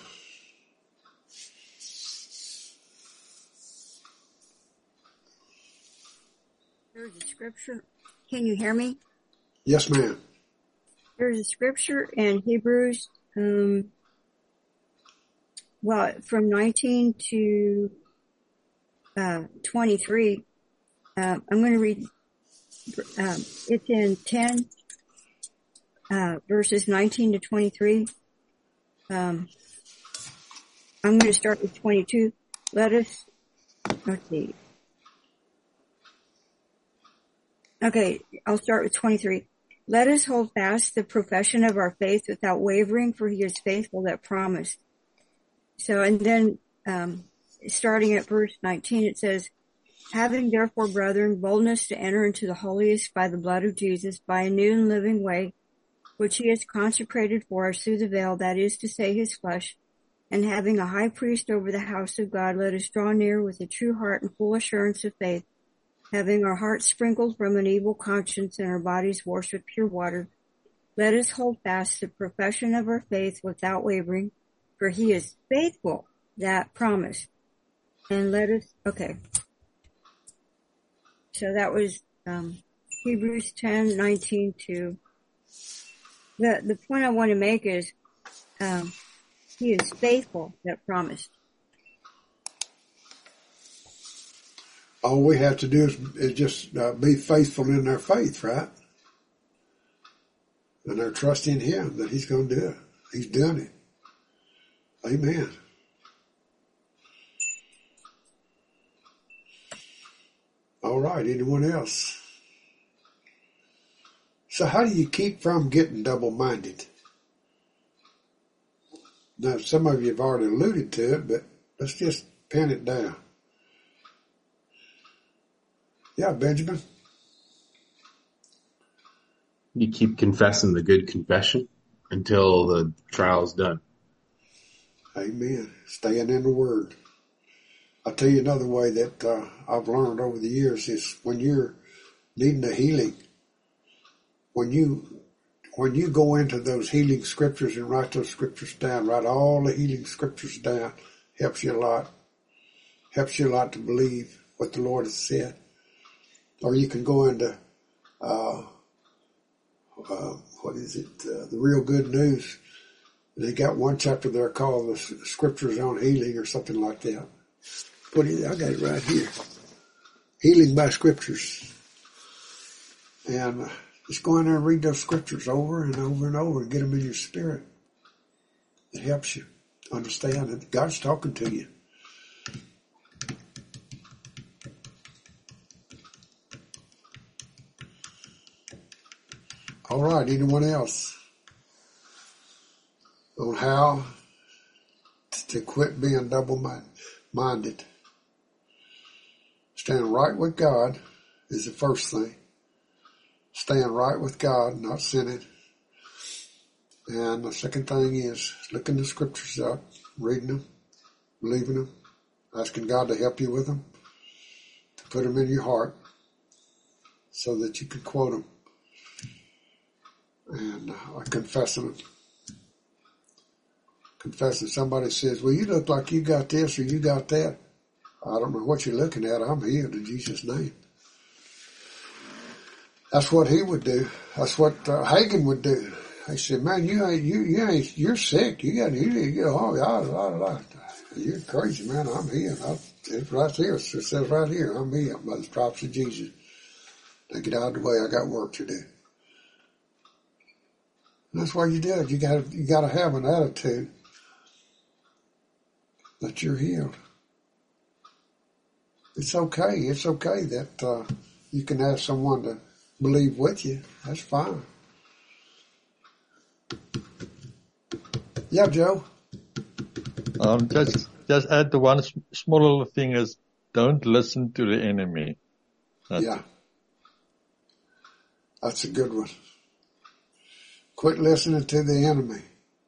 There's a scripture. Can you hear me? Yes, ma'am. There's a scripture in Hebrews, um, well, from nineteen to uh, twenty-three. Uh, I'm going to read. Um, it's in ten, uh, verses nineteen to twenty-three. Um, I'm going to start with twenty-two. Let us, let's see. Okay, I'll start with twenty-three. Let us hold fast the profession of our faith without wavering, for he is faithful that promised. So, and then, um, starting at verse nineteen, it says, having therefore, brethren, boldness to enter into the holiest by the blood of Jesus, by a new and living way, which he has consecrated for us through the veil, that is to say, his flesh, and having a high priest over the house of God, let us draw near with a true heart and full assurance of faith, having our hearts sprinkled from an evil conscience and our bodies washed with pure water. Let us hold fast the profession of our faith without wavering, for he is faithful that promised. And let us, okay. So that was um, Hebrews ten, nineteen to the, the point I want to make is, um, he is faithful that promised. All we have to do is, is just uh, be faithful in their faith, right? And they're trusting him that he's going to do it. He's done it. Amen. All right. Anyone else? So how do you keep from getting double-minded? Now, some of you have already alluded to it, but let's just pin it down. Yeah, Benjamin. You keep confessing the good confession until the trial's done. Amen. Staying in the Word. I'll tell you another way that uh, I've learned over the years is when you're needing a healing, when you when you go into those healing scriptures and write those scriptures down, write all the healing scriptures down, helps you a lot. Helps you a lot to believe what the Lord has said. Or you can go into, uh, uh, what is it, uh, the Real Good News. They got one chapter there called the Scriptures on Healing or something like that. What is it? I got it right here. Healing by Scriptures. And uh, just go in there and read those scriptures over and over and over and get them in your spirit. It helps you understand that God's talking to you. All right, anyone else on how to quit being double-minded? Stand right with God is the first thing. Staying right with God, not sinning. And the second thing is looking the scriptures up, reading them, believing them, asking God to help you with them, to put them in your heart so that you can quote them. And uh, confessing it. Confessing. Somebody says, well, you look like you got this or you got that. I don't know what you're looking at. I'm healed in Jesus' name. That's what he would do. That's what uh, Hagen would do. He said, man, you ain't, you, you ain't, you're sick. You got, you need to get home. Blah, blah, blah. You're crazy, man. I'm healed. I, it's right here. It says right here, I'm healed by the stripes of Jesus. Now get out of the way. I got work to do. And that's why you do it. You got you got to have an attitude that you're healed. It's okay. It's okay that uh, you can ask someone to believe with you. That's fine. Yeah, Joe. Um, just just add the one small little thing is don't listen to the enemy. That's yeah, that's a good one. Quit listening to the enemy.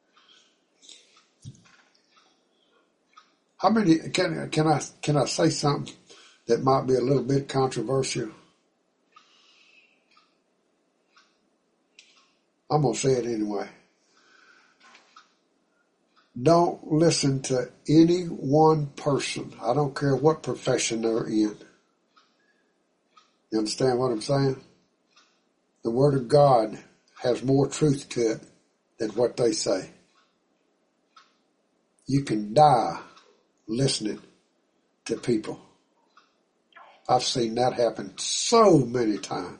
How many, can, can I, can I say something that might be a little bit controversial? I'm going to say it anyway. Don't listen to any one person. I don't care what profession they're in. You understand what I'm saying? The Word of God has more truth to it than what they say. You can die listening to people. I've seen that happen so many times.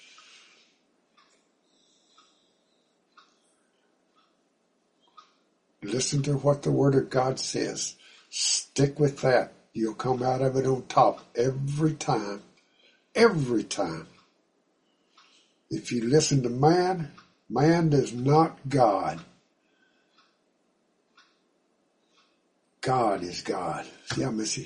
Listen to what the Word of God says. Stick with that. You'll come out of it on top every time. Every time. If you listen to man, man is not God. God is God. Yeah, Missy.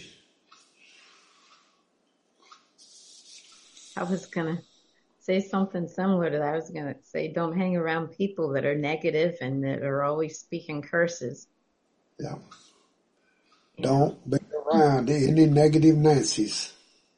I was going to say something similar to that. I was going to say don't hang around people that are negative and that are always speaking curses. Yeah. Don't be around any negative Nancy's.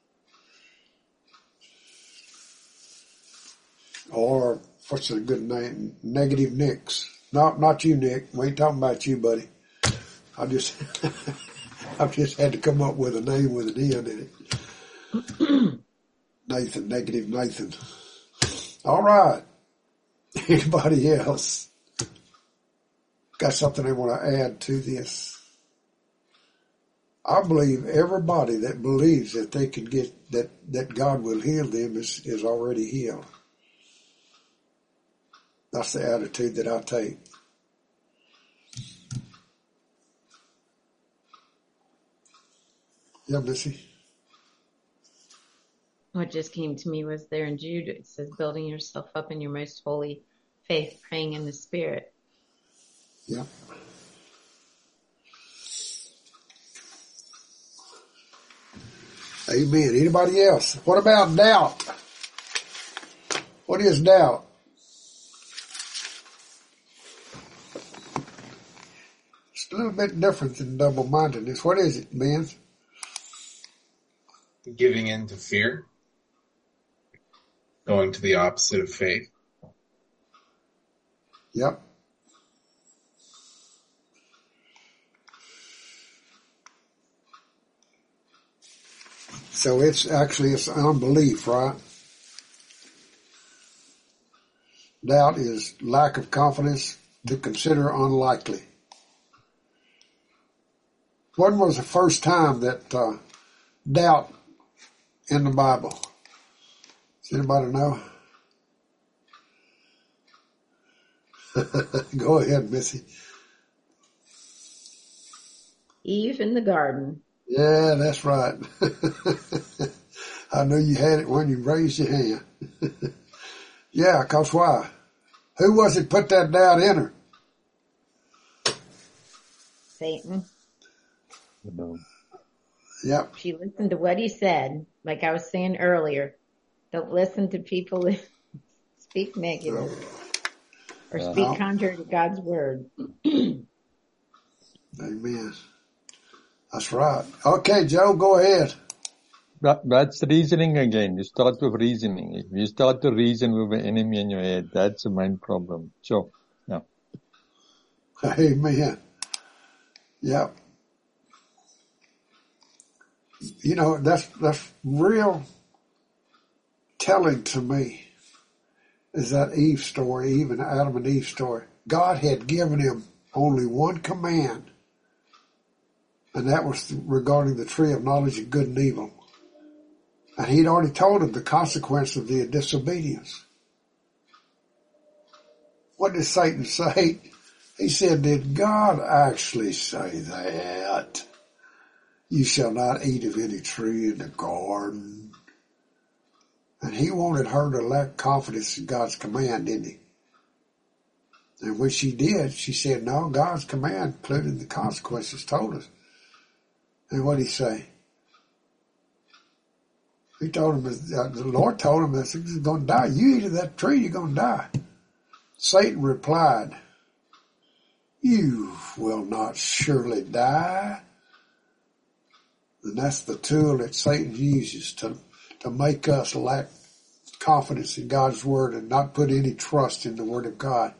Or, what's a good name? Negative Nicks. Not, not you, Nick. We ain't talking about you, buddy. I just, I've just had to come up with a name with an N in it. Nathan, negative Nathan. All right. Anybody else got something they want to add to this? I believe everybody that believes that they can get, that, that God will heal them is, is already healed. That's the attitude that I take. Yeah, Missy. What just came to me was there in Jude, it says, building yourself up in your most holy faith, praying in the Spirit. Yeah. Amen. Anybody else? What about doubt? What is doubt? It's a little bit different than double-mindedness. What is it, Ben? Giving in to fear. Going to the opposite of faith. Yep. So it's actually, it's unbelief, right? Doubt is lack of confidence to consider unlikely. When was the first time that uh, doubt in the Bible? Does anybody know? Go ahead, Missy. Eve in the garden. Yeah, that's right. I knew you had it when you raised your hand. Yeah, cause why? Who was it put that doubt in her? Satan. Yep. She listened to what he said. Like I was saying earlier, don't listen to people that speak negative or speak Uh-huh. contrary to God's word. Amen. That's right. Okay, Joe, go ahead. That, that's reasoning again. You start with reasoning. If you start to reason with the enemy in your head, that's the main problem. So, yeah. Amen. Yep. You know, that's, that's real telling to me is that Eve story, even Adam and Eve story. God had given him only one command, and that was regarding the tree of knowledge of good and evil. And he'd already told him the consequence of the disobedience. What did Satan say? He said, did God actually say that? You shall not eat of any tree in the garden. And he wanted her to lack confidence in God's command, didn't he? And when she did, she said, no, God's command, including the consequences, told us. And what did he say? He told him, uh, the Lord told him that he's going to die. You eat of that tree, you're going to die. Satan replied, you will not surely die. And that's the tool that Satan uses to, to make us lack confidence in God's word and not put any trust in the word of God.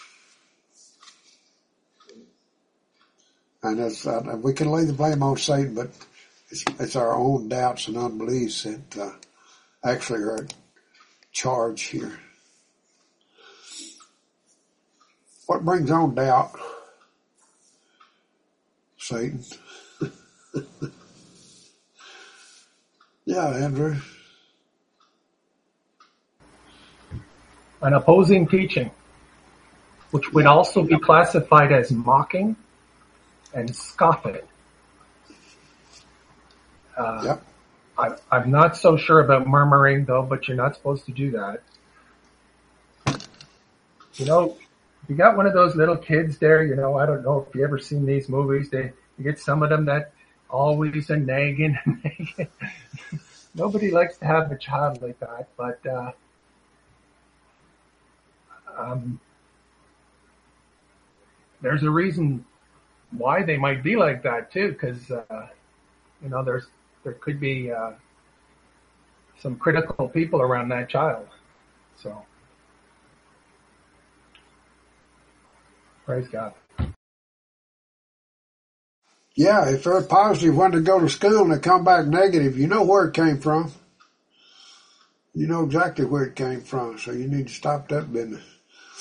And it's, uh, we can lay the blame on Satan, but it's, it's our own doubts and unbeliefs that uh, actually are at charge here. What brings on doubt? Satan. Yeah, Andrew. An opposing teaching, which would also be classified as mocking and scoffing. Uh, Yep. I, I'm not so sure about murmuring though, but you're not supposed to do that. You know, you got one of those little kids there, you know, I don't know if you ever seen these movies, they, you get some of them that always are nagging and nagging. Nobody likes to have a child like that, but, uh, um, there's a reason why they might be like that too, because, uh, you know, there's, there could be, uh, some critical people around that child. So, praise God. Yeah, if they're positive when to go to school and they come back negative, you know where it came from. You know exactly where it came from, so you need to stop that business.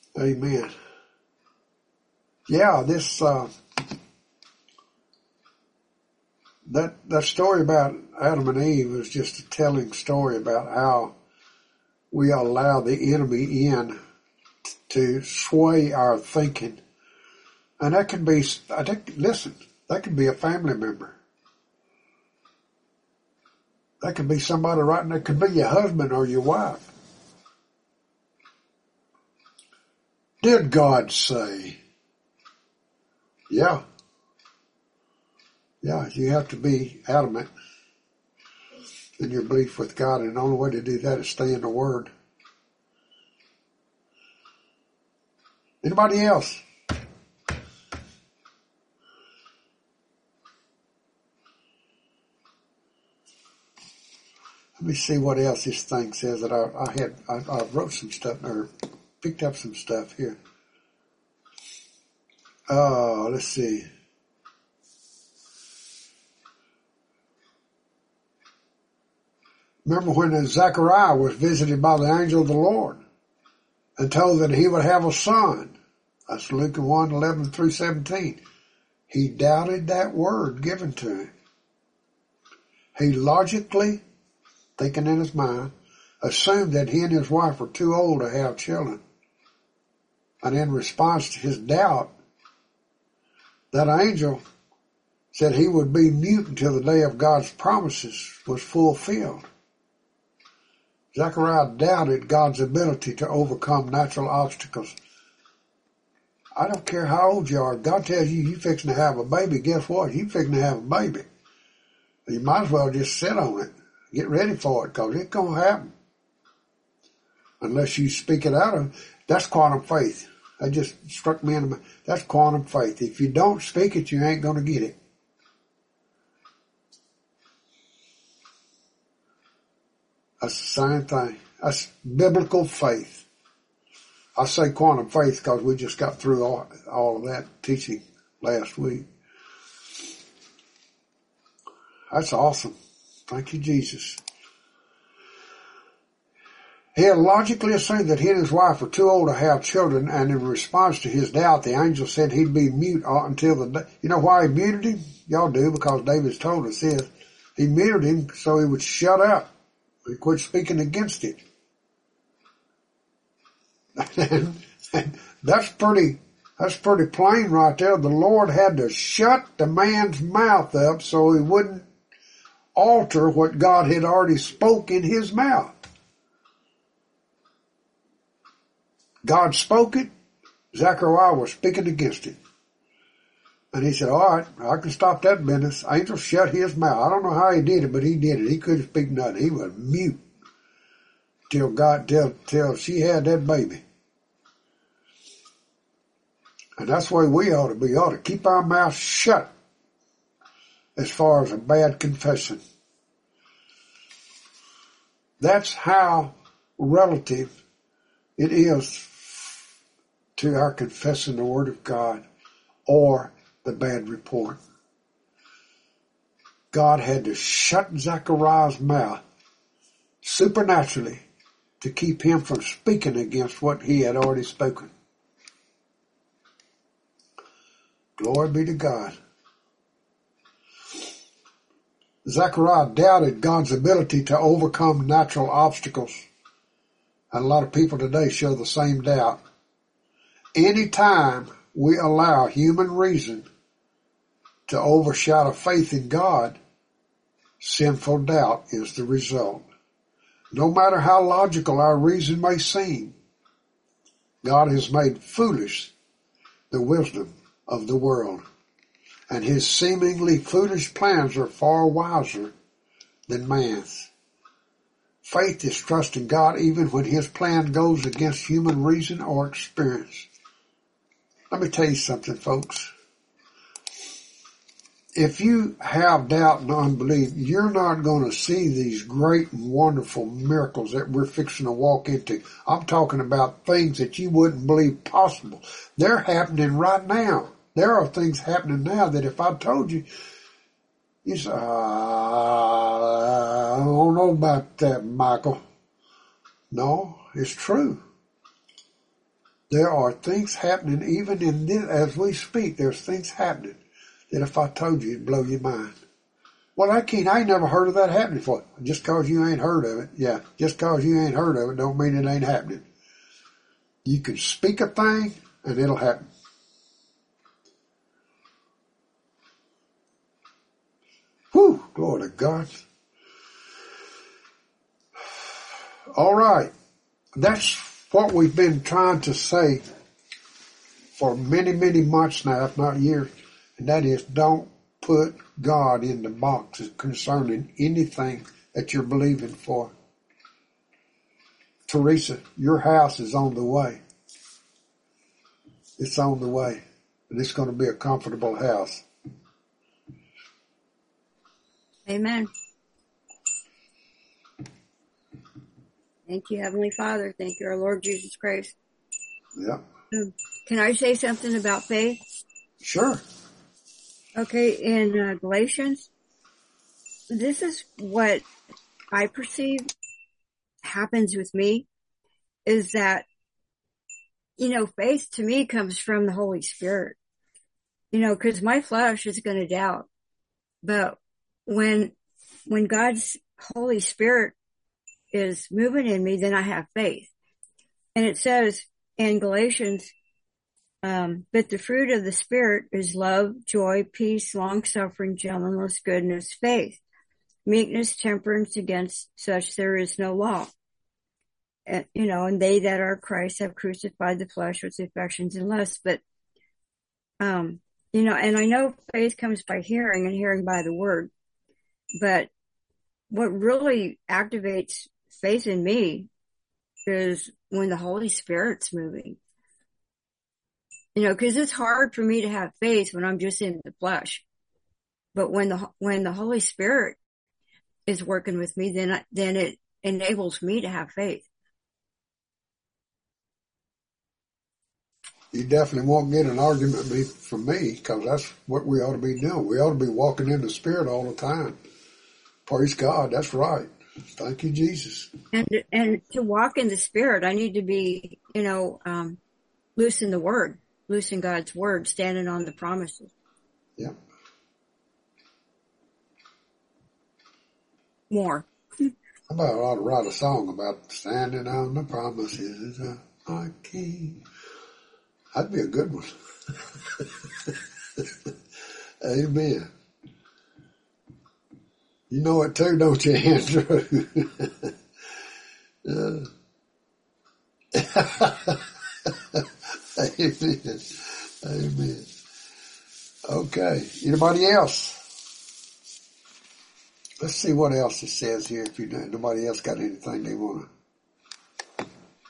Amen. Yeah, this, uh, that, that story about Adam and Eve was just a telling story about how we allow the enemy in to sway our thinking. And that can be, I think, listen, that could be a family member. That could be somebody right there. It could be your husband or your wife. Did God say? Yeah. Yeah, you have to be adamant in your belief with God, and the only way to do that is stay in the Word. Anybody else? Let me see what else this thing says that I, I had, I, I wrote some stuff, or picked up some stuff here. Oh, let's see. Remember when Zechariah was visited by the angel of the Lord and told that he would have a son? That's Luke one, eleven through seventeen. He doubted that word given to him. He logically, thinking in his mind, assumed that he and his wife were too old to have children. And in response to his doubt, that angel said he would be mute until the day of God's promises was fulfilled. Zechariah doubted God's ability to overcome natural obstacles. I don't care how old you are. God tells you you're fixing to have a baby. Guess what? You're fixing to have a baby. You might as well just sit on it. Get ready for it, because it's going to happen. Unless you speak it out of, that's quantum faith. That just struck me in the mind. That's quantum faith. If you don't speak it, you ain't going to get it. That's the same thing. That's biblical faith. I say quantum faith because we just got through all, all of that teaching last week. That's awesome. Thank you, Jesus. He had logically assumed that he and his wife were too old to have children, and in response to his doubt, the angel said he'd be mute until the day. You know why he muted him? Y'all do, because David's told us this. He muted him so he would shut up. He quit speaking against it. and, and that's pretty, that's pretty plain right there. The Lord had to shut the man's mouth up so he wouldn't alter what God had already spoke in his mouth. God spoke it. Zechariah was speaking against it. And he said, all right, I can stop that business. Angel shut his mouth. I don't know how he did it, but he did it. He couldn't speak nothing. He was mute till God, till, till she had that baby. And that's the way we ought to be. We ought to keep our mouth shut as far as a bad confession. That's how relative it is to our confessing the Word of God or the bad report. God had to shut Zechariah's mouth supernaturally to keep him from speaking against what he had already spoken. Glory be to God. Zechariah doubted God's ability to overcome natural obstacles. And a lot of people today show the same doubt. Anytime we allow human reason to overshadow faith in God, sinful doubt is the result. No matter how logical our reason may seem, God has made foolish the wisdom of the world, and his seemingly foolish plans are far wiser than man's. Faith is trusting God even when his plan goes against human reason or experience. Let me tell you something, folks. If you have doubt and unbelief, you're not going to see these great and wonderful miracles that we're fixing to walk into. I'm talking about things that you wouldn't believe possible. They're happening right now. There are things happening now that if I told you, you say, uh, I don't know about that, Michael. No, it's true. There are things happening even in this, as we speak, there's things happening that if I told you, it'd blow your mind. Well, I can't, I ain't never heard of that happening before. Just cause you ain't heard of it, yeah, just cause you ain't heard of it don't mean it ain't happening. You can speak a thing and it'll happen. Whew, glory to God. All right. That's what we've been trying to say for many, many months now, if not years, and that is don't put God in the boxes concerning anything that you're believing for. Teresa, your house is on the way. It's on the way, and it's going to be a comfortable house. Amen. Thank you, Heavenly Father. Thank you, our Lord Jesus Christ. Yeah. Um, Can I say something about faith? Sure. Okay, in uh, Galatians, this is what I perceive happens with me, is that, you know, faith to me comes from the Holy Spirit. You know, because my flesh is going to doubt. But when, when God's Holy Spirit is moving in me, then I have faith. And it says in Galatians, um, but the fruit of the Spirit is love, joy, peace, long-suffering, gentleness, goodness, faith, meekness, temperance. Against such there is no law. And, you know, and they that are Christ have crucified the flesh with affections and lusts. But, um, you know, and I know faith comes by hearing and hearing by the word, but what really activates faith in me is when the Holy Spirit's moving. You know, cause it's hard for me to have faith when I'm just in the flesh. But when the, when the Holy Spirit is working with me, then, I, then it enables me to have faith. You definitely won't get an argument be- from me, because that's what we ought to be doing. We ought to be walking in the Spirit all the time. Praise God. That's right. Thank you, Jesus. And, and to walk in the Spirit, I need to be, you know, um, loose in the Word, loose in God's Word, standing on the promises. Yeah. More. How about I ought to write a song about standing on the promises of my King? That'd be a good one. Amen. You know it too, don't you, Andrew? uh, Amen. Amen. Okay. Anybody else? Let's see what else it says here. If you know, nobody else got anything they want to.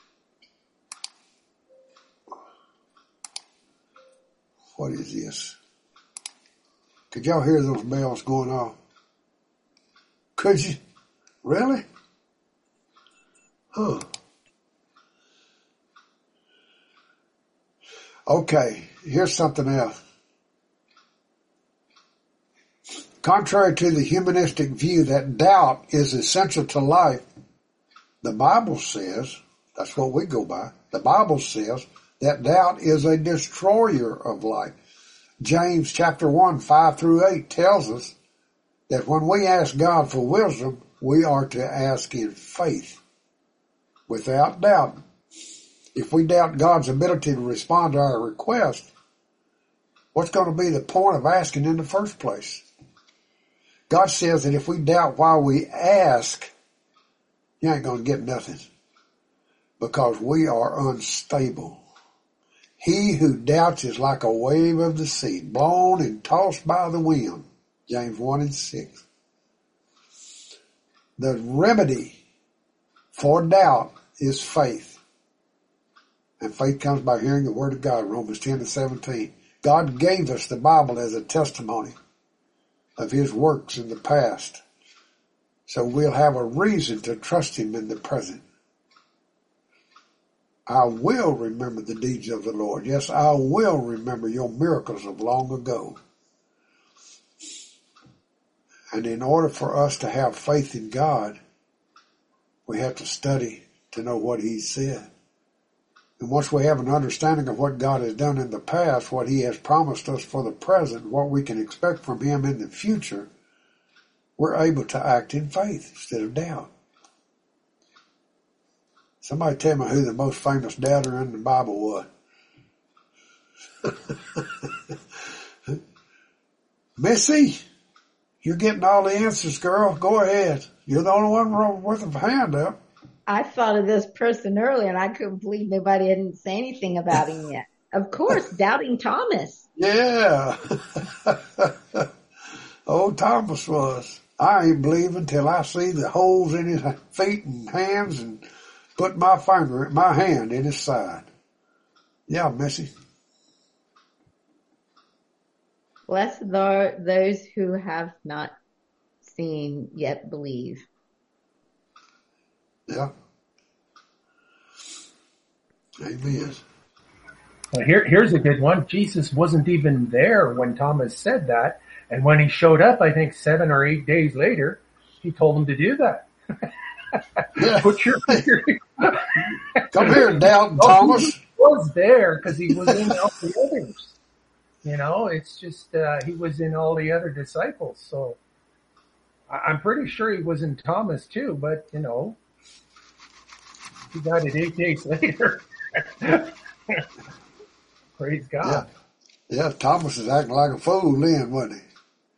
What is this? Could y'all hear those bells going off? Could you? Really? Huh. Okay, here's something else. Contrary to the humanistic view that doubt is essential to life, the Bible says, that's what we go by, the Bible says that doubt is a destroyer of life. James chapter one, five through eight tells us that when we ask God for wisdom, we are to ask in faith, without doubt. If we doubt God's ability to respond to our request, what's going to be the point of asking in the first place? God says that if we doubt while we ask, you ain't going to get nothing, because we are unstable. He who doubts is like a wave of the sea, blown and tossed by the wind. James one and six. The remedy for doubt is faith. And faith comes by hearing the word of God, Romans ten and seventeen. God gave us the Bible as a testimony of his works in the past. So we'll have a reason to trust him in the present. I will remember the deeds of the Lord. Yes, I will remember your miracles of long ago. And in order for us to have faith in God, we have to study to know what he said. And once we have an understanding of what God has done in the past, what he has promised us for the present, what we can expect from him in the future, we're able to act in faith instead of doubt. Somebody tell me who the most famous doubter in the Bible was. Missy, you're getting all the answers, girl. Go ahead. You're the only one with a hand up. I thought of this person earlier, and I couldn't believe nobody didn't say anything about him yet. Of course, Doubting Thomas. Yeah. Old Thomas was. I ain't believe until I see the holes in his feet and hands and put my finger, my hand in his side. Yeah, Missy. Blessed are those who have not seen yet believe. Yeah. Amen. Well, here, here's a good one. Jesus wasn't even there when Thomas said that. And when he showed up, I think seven or eight days later, he told him to do that. Yeah. Put your finger. Come here, Doubting Thomas. He was there because he was in all the others. You know, it's just, uh, he was in all the other disciples. So I- I'm pretty sure he was in Thomas too, but you know, he got it eight days later. Praise God. Yeah. Yeah, Thomas is acting like a fool then, wasn't he?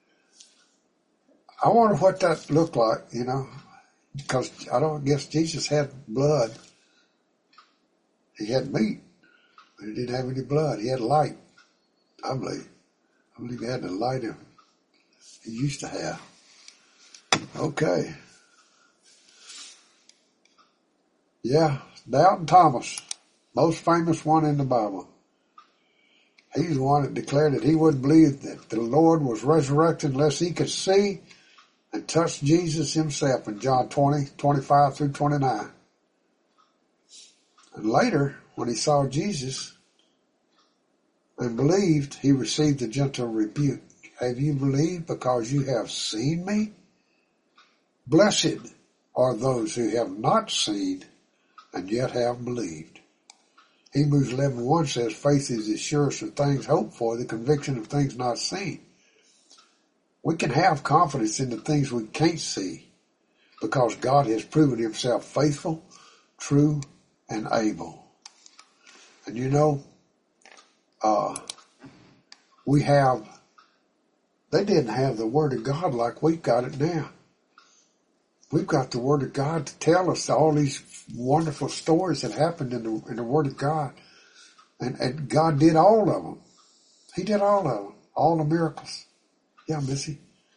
I wonder what that looked like, you know, because I don't guess Jesus had blood. He had meat, but he didn't have any blood. He had light, I believe. I believe he had the light him he used to have. Okay. Yeah, Doubting Thomas, most famous one in the Bible. He's the one that declared that he wouldn't believe that the Lord was resurrected unless he could see and touch Jesus himself in John twenty, twenty-five through twenty-nine. And later, when he saw Jesus and believed, he received a gentle rebuke. Have you believed because you have seen me? Blessed are those who have not seen and yet have believed. Hebrews eleven one says, faith is the assurance of things hoped for, the conviction of things not seen. We can have confidence in the things we can't see because God has proven himself faithful, true, and able. And you know, uh, we have, they didn't have the Word of God like we've got it now. We've got the Word of God to tell us all these wonderful stories that happened in the, in the Word of God. And, and God did all of them. He did all of them. All the miracles. Yeah, Missy.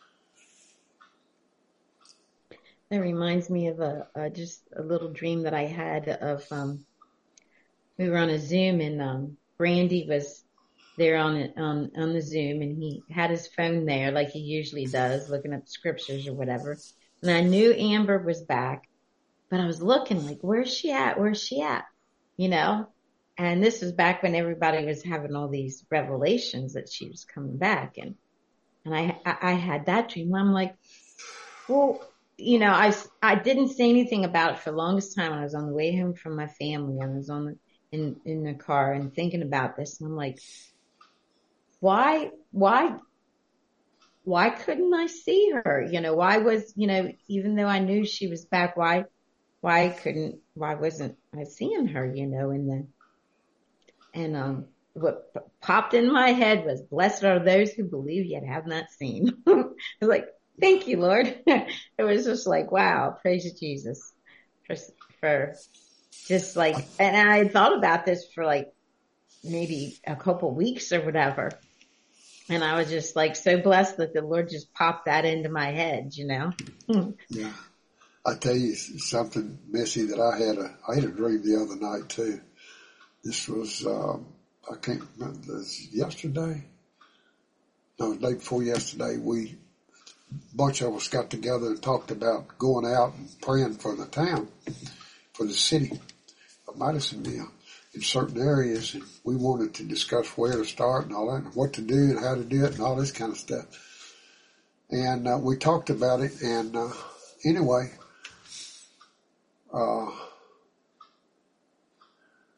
That reminds me of a, a just a little dream that I had of, um, we were on a Zoom and, um, Brandy was there on it, on, on the Zoom and he had his phone there like he usually does, looking up scriptures or whatever. And I knew Amber was back, but I was looking like, where's she at? Where's she at? You know? And this was back when everybody was having all these revelations that she was coming back. And, and I, I, I had that dream. I'm like, well, you know, I, I didn't say anything about it for the longest time. I was on the way home from my family and I was on the, in, in the car and thinking about this. And I'm like, why, why, why couldn't I see her? You know, why was, you know, even though I knew she was back, why, why couldn't, why wasn't I seeing her, you know, in the, and, um, what p- popped in my head was, blessed are those who believe yet have not seen. I was like, thank you, Lord. It was just like, wow, praise you, Jesus, for, for just like, and I had thought about this for like maybe a couple weeks or whatever. And I was just like so blessed that the Lord just popped that into my head, you know? Yeah. I tell you something, Missy, that I had a, I had a dream the other night too. This was, um, I can't remember, this yesterday? No, the day before yesterday, we, a bunch of us got together and talked about going out and praying for the town, for the city of Madisonville in certain areas. And we wanted to discuss where to start and all that, and what to do and how to do it and all this kind of stuff. And uh, we talked about it. And uh, anyway, uh,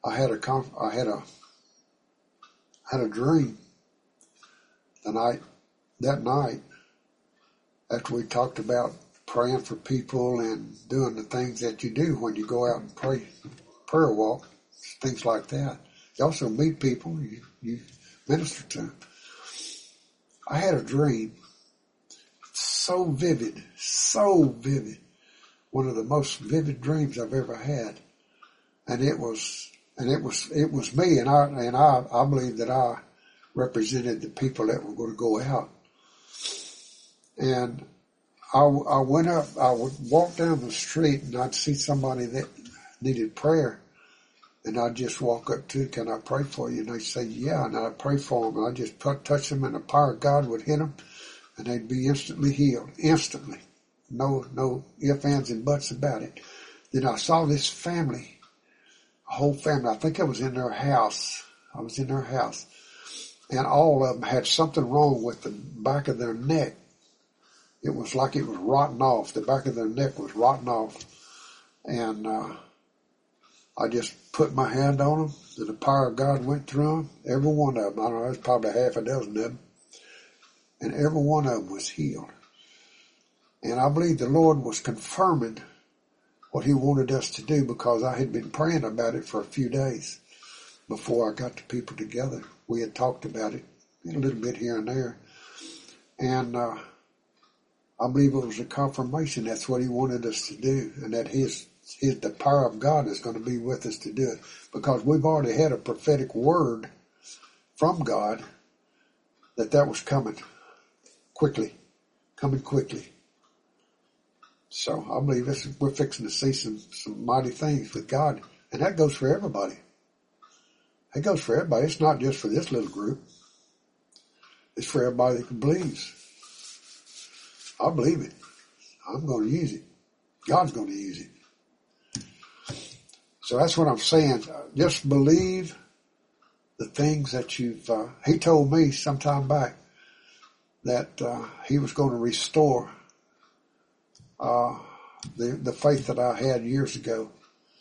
I had a conf- I had a had a dream the night that night after we talked about praying for people and doing the things that you do when you go out and pray, prayer walk, things like that. You also meet people, you, you minister to them. I had a dream, so vivid, so vivid, one of the most vivid dreams I've ever had, and it was, and it was, it was me, and I, and I, I believe that I represented the people that were going to go out, and I, I went up, I would walk down the street and I'd see somebody that needed prayer. And I'd just walk up to, can I pray for you? And they'd say, yeah. And I'd pray for them. And I'd just put, touch them and the power of God would hit them and they'd be instantly healed. Instantly. No, no ifs, ands, and buts about it. Then I saw this family, a whole family. I think I was in their house. I was in their house. And all of them had something wrong with the back of their neck. It was like it was rotting off. The back of their neck was rotting off. And uh, I just put my hand on them, and the power of God went through them. Every one of them, I don't know, there's probably half a dozen of them. And every one of them was healed. And I believe the Lord was confirming what he wanted us to do because I had been praying about it for a few days before I got the people together. We had talked about it a little bit here and there. And uh I believe it was a confirmation. That's what he wanted us to do, and that his, his, the power of God is going to be with us to do it, because we've already had a prophetic word from God that that was coming quickly, coming quickly. So I believe this, we're fixing to see some, some mighty things with God, and that goes for everybody. That goes for everybody. It's not just for this little group. It's for everybody that believes. I believe it. I'm going to use it. God's going to use it. So that's what I'm saying. Just believe the things that you've, uh, he told me some time back that uh, he was going to restore uh, the, the faith that I had years ago.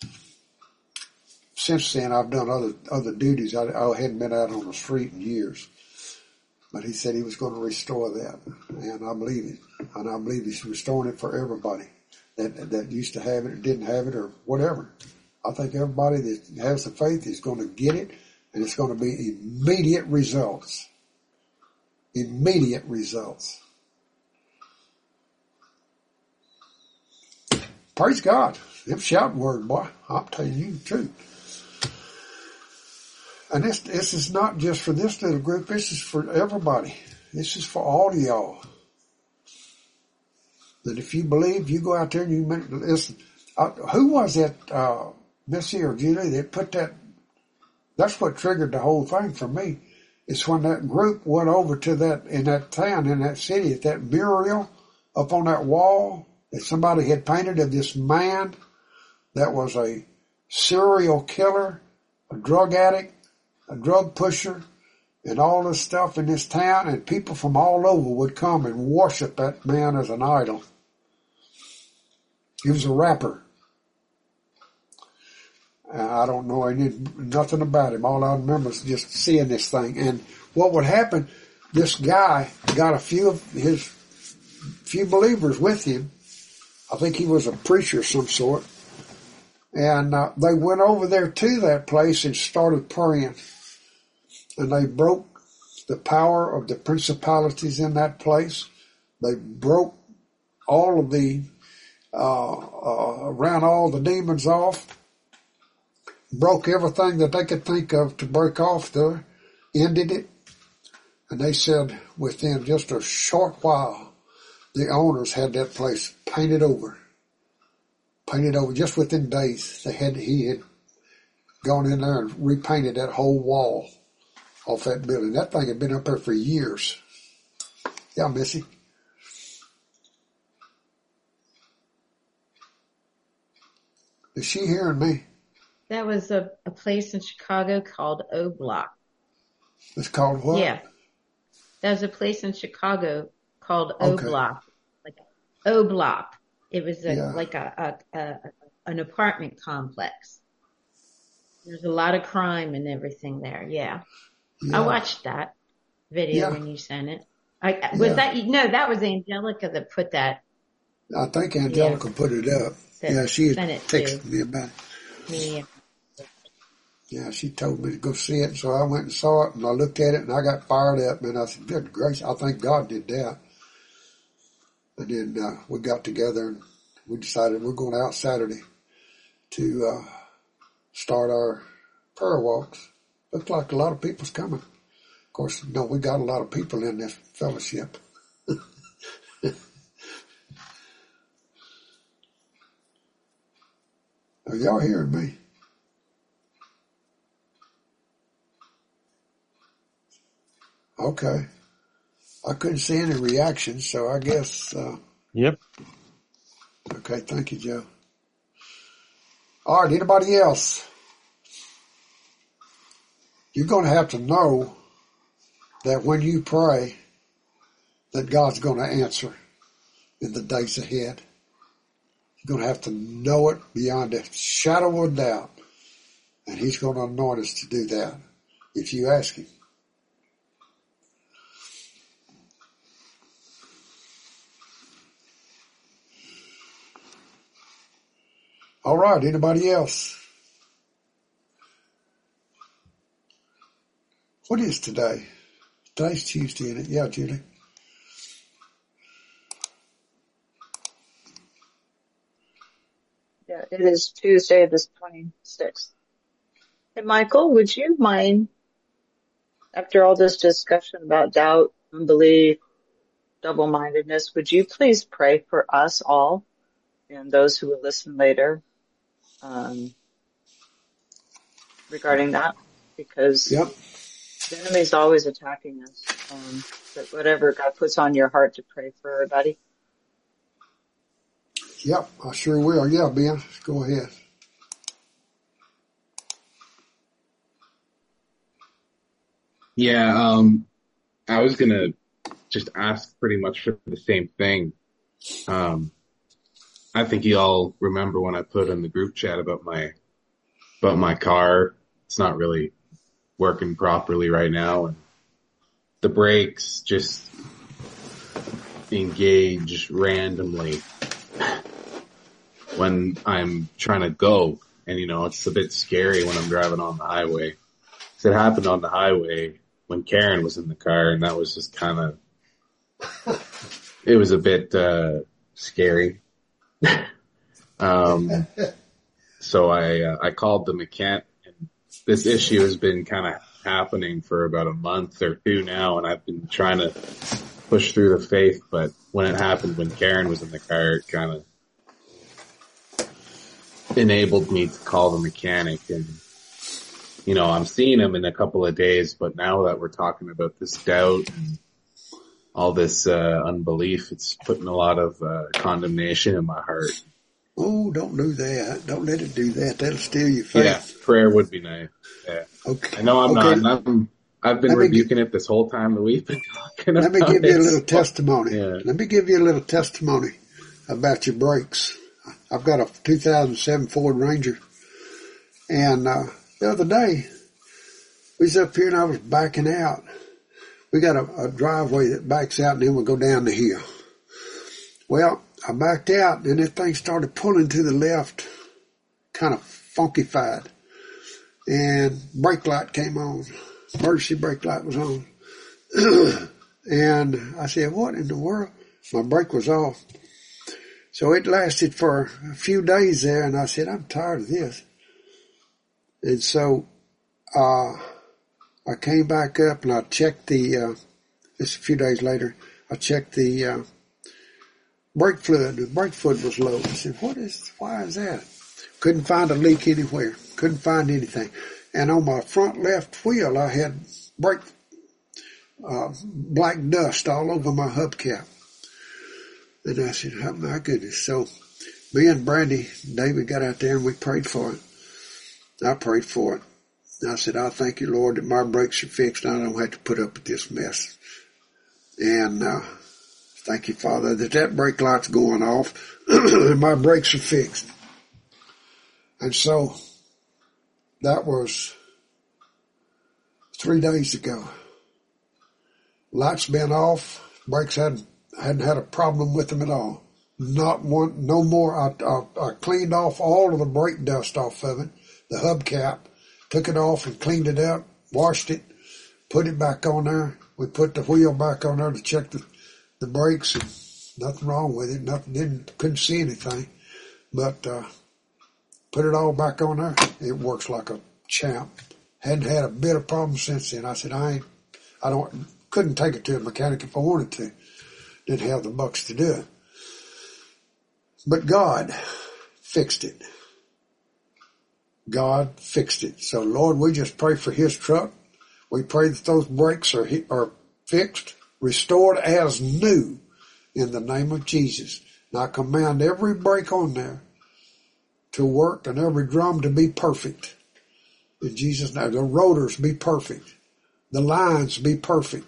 Since then, I've done other, other duties. I, I hadn't been out on the street in years. But he said he was going to restore that, and I believe it. And I believe he's restoring it for everybody that that used to have it or didn't have it or whatever. I think everybody that has the faith is going to get it, and it's going to be immediate results. Immediate results. Praise God. Them shouting word, boy. I'm telling you the truth. And this, this is not just for this little group. This is for everybody. This is for all of y'all. That if you believe, you go out there and you listen. Uh, who was that, uh, Missy or Julie that put that? That's what triggered the whole thing for me. It's when that group went over to that, in that town, in that city, at that mural up on that wall that somebody had painted of this man that was a serial killer, a drug addict, a drug pusher, and all this stuff in this town, and people from all over would come and worship that man as an idol. He was a rapper. I don't know any, nothing about him. All I remember is just seeing this thing. And what would happen, this guy got a few of his, few believers with him. I think he was a preacher of some sort. And uh, they went over there to that place and started praying. And they broke the power of the principalities in that place. They broke all of the, uh, uh, ran all the demons off. Broke everything that they could think of to break off there. Ended it. And they said within just a short while, the owners had that place painted over. Painted over just within days. They had, he had gone in there and repainted that whole wall off that building. That thing had been up there for years. Yeah, Missy. Is she hearing me? That was a, a place in Chicago called O Block. It's called what? Yeah. That was a place in Chicago called O Okay. Block. Like O Block. It was a, Yeah. like a, a, a an apartment complex. there's a lot of crime and everything there. Yeah. Yeah. I watched that video Yeah. when you sent it. I, was Yeah. that, no, that was Angelica that put that. I think Angelica Yeah. put it up. That Yeah, she had sent it texted to me about it. me. Yeah, she told me to go see it, so I went and saw it, and I looked at it, and I got fired up, and I said, good gracious, I think God did that. And then uh, we got together, and we decided we're going out Saturday to uh, start our prayer walks. Looked like a lot of people's coming. Of course, you know, we got a lot of people in this fellowship. Are y'all hearing me? Okay. I couldn't see any reactions, so I guess, uh, Yep. okay, thank you, Joe. All right, anybody else? You're going to have to know that when you pray, that God's going to answer in the days ahead. You're going to have to know it beyond a shadow of a doubt. And He's going to anoint us to do that if you ask Him. All right, anybody else? What is today? Today's Tuesday, isn't it? Yeah, Julie. Yeah, it is Tuesday, the twenty-sixth. Hey, Michael, would you mind, after all this discussion about doubt, unbelief, double-mindedness, would you please pray for us all and those who will listen later um, regarding that? Because Yep. the enemy's always attacking us. Um, but whatever God puts on your heart to pray for everybody. Yep, I sure will. Yeah, Ben, go ahead. Yeah, um, I was gonna just ask pretty much for the same thing. Um, I think you all remember when I put in the group chat about my, about my car. It's not really working properly right now, and the brakes just engage randomly when I'm trying to go. And, you know, it's a bit scary when I'm driving on the highway. So it happened on the highway when Karen was in the car, and that was just kind of, it was a bit, uh, scary. um, so I, uh, I called the mechanic, and this issue has been kind of happening for about a month or two now, and I've been trying to push through the faith, but when it happened when Karen was in the car, it kind of enabled me to call the mechanic. And, you know, I'm seeing him in a couple of days, but now that we're talking about this doubt and all this uh, unbelief, it's putting a lot of uh, condemnation in my heart. Oh, don't do that. Don't let it do that. That'll steal your faith. Yeah, prayer would be nice. Yeah. Okay. I know I'm okay. not, I'm, I've been Let me rebuking it this whole time that we've been talking Let about me give it. you a little testimony. Yeah. Let me give you a little testimony about your brakes. I've got a two thousand seven Ford Ranger, and uh, the other day we was up here and I was backing out. We got a, a driveway that backs out and then we go down the hill. Well, I backed out and this thing started pulling to the left, kind of funkified, and brake light came on. Emergency brake light was on. And I said, what in the world? My brake was off. So it lasted for a few days there, and I said, I'm tired of this. And so uh I came back up and I checked the, uh, just a few days later, I checked the uh, brake fluid. The brake fluid was low. I said, what is, why is that? Couldn't find a leak anywhere. Couldn't find anything. And on my front left wheel, I had brake, uh, black dust all over my hubcap. And I said, oh my goodness. So me and Brandy, David got out there and we prayed for it. I prayed for it. And I said, I thank you, Lord, that my brakes are fixed and I don't have to put up with this mess. And, uh, thank you, Father, that that brake light's going off and my brakes are fixed. And so that was three days ago. Lights been off. Brakes hadn't, hadn't had a problem with them at all. Not one, no more. I, I, I cleaned off all of the brake dust off of it, the hubcap, took it off and cleaned it up, washed it, put it back on there. We put the wheel back on there to check the, the brakes, and nothing wrong with it. Nothing, didn't, couldn't see anything. But, uh, put it all back on there. It works like a champ. Hadn't had a bit of problem since then. I said, I ain't, I don't, couldn't take it to a mechanic if I wanted to. Didn't have the bucks to do it. But God fixed it. God fixed it. So Lord, we just pray for his truck. We pray that those brakes are, are fixed, restored as new in the name of Jesus. And I command every brake on there to work and every drum to be perfect. In Jesus' name, the rotors be perfect. The lines be perfect.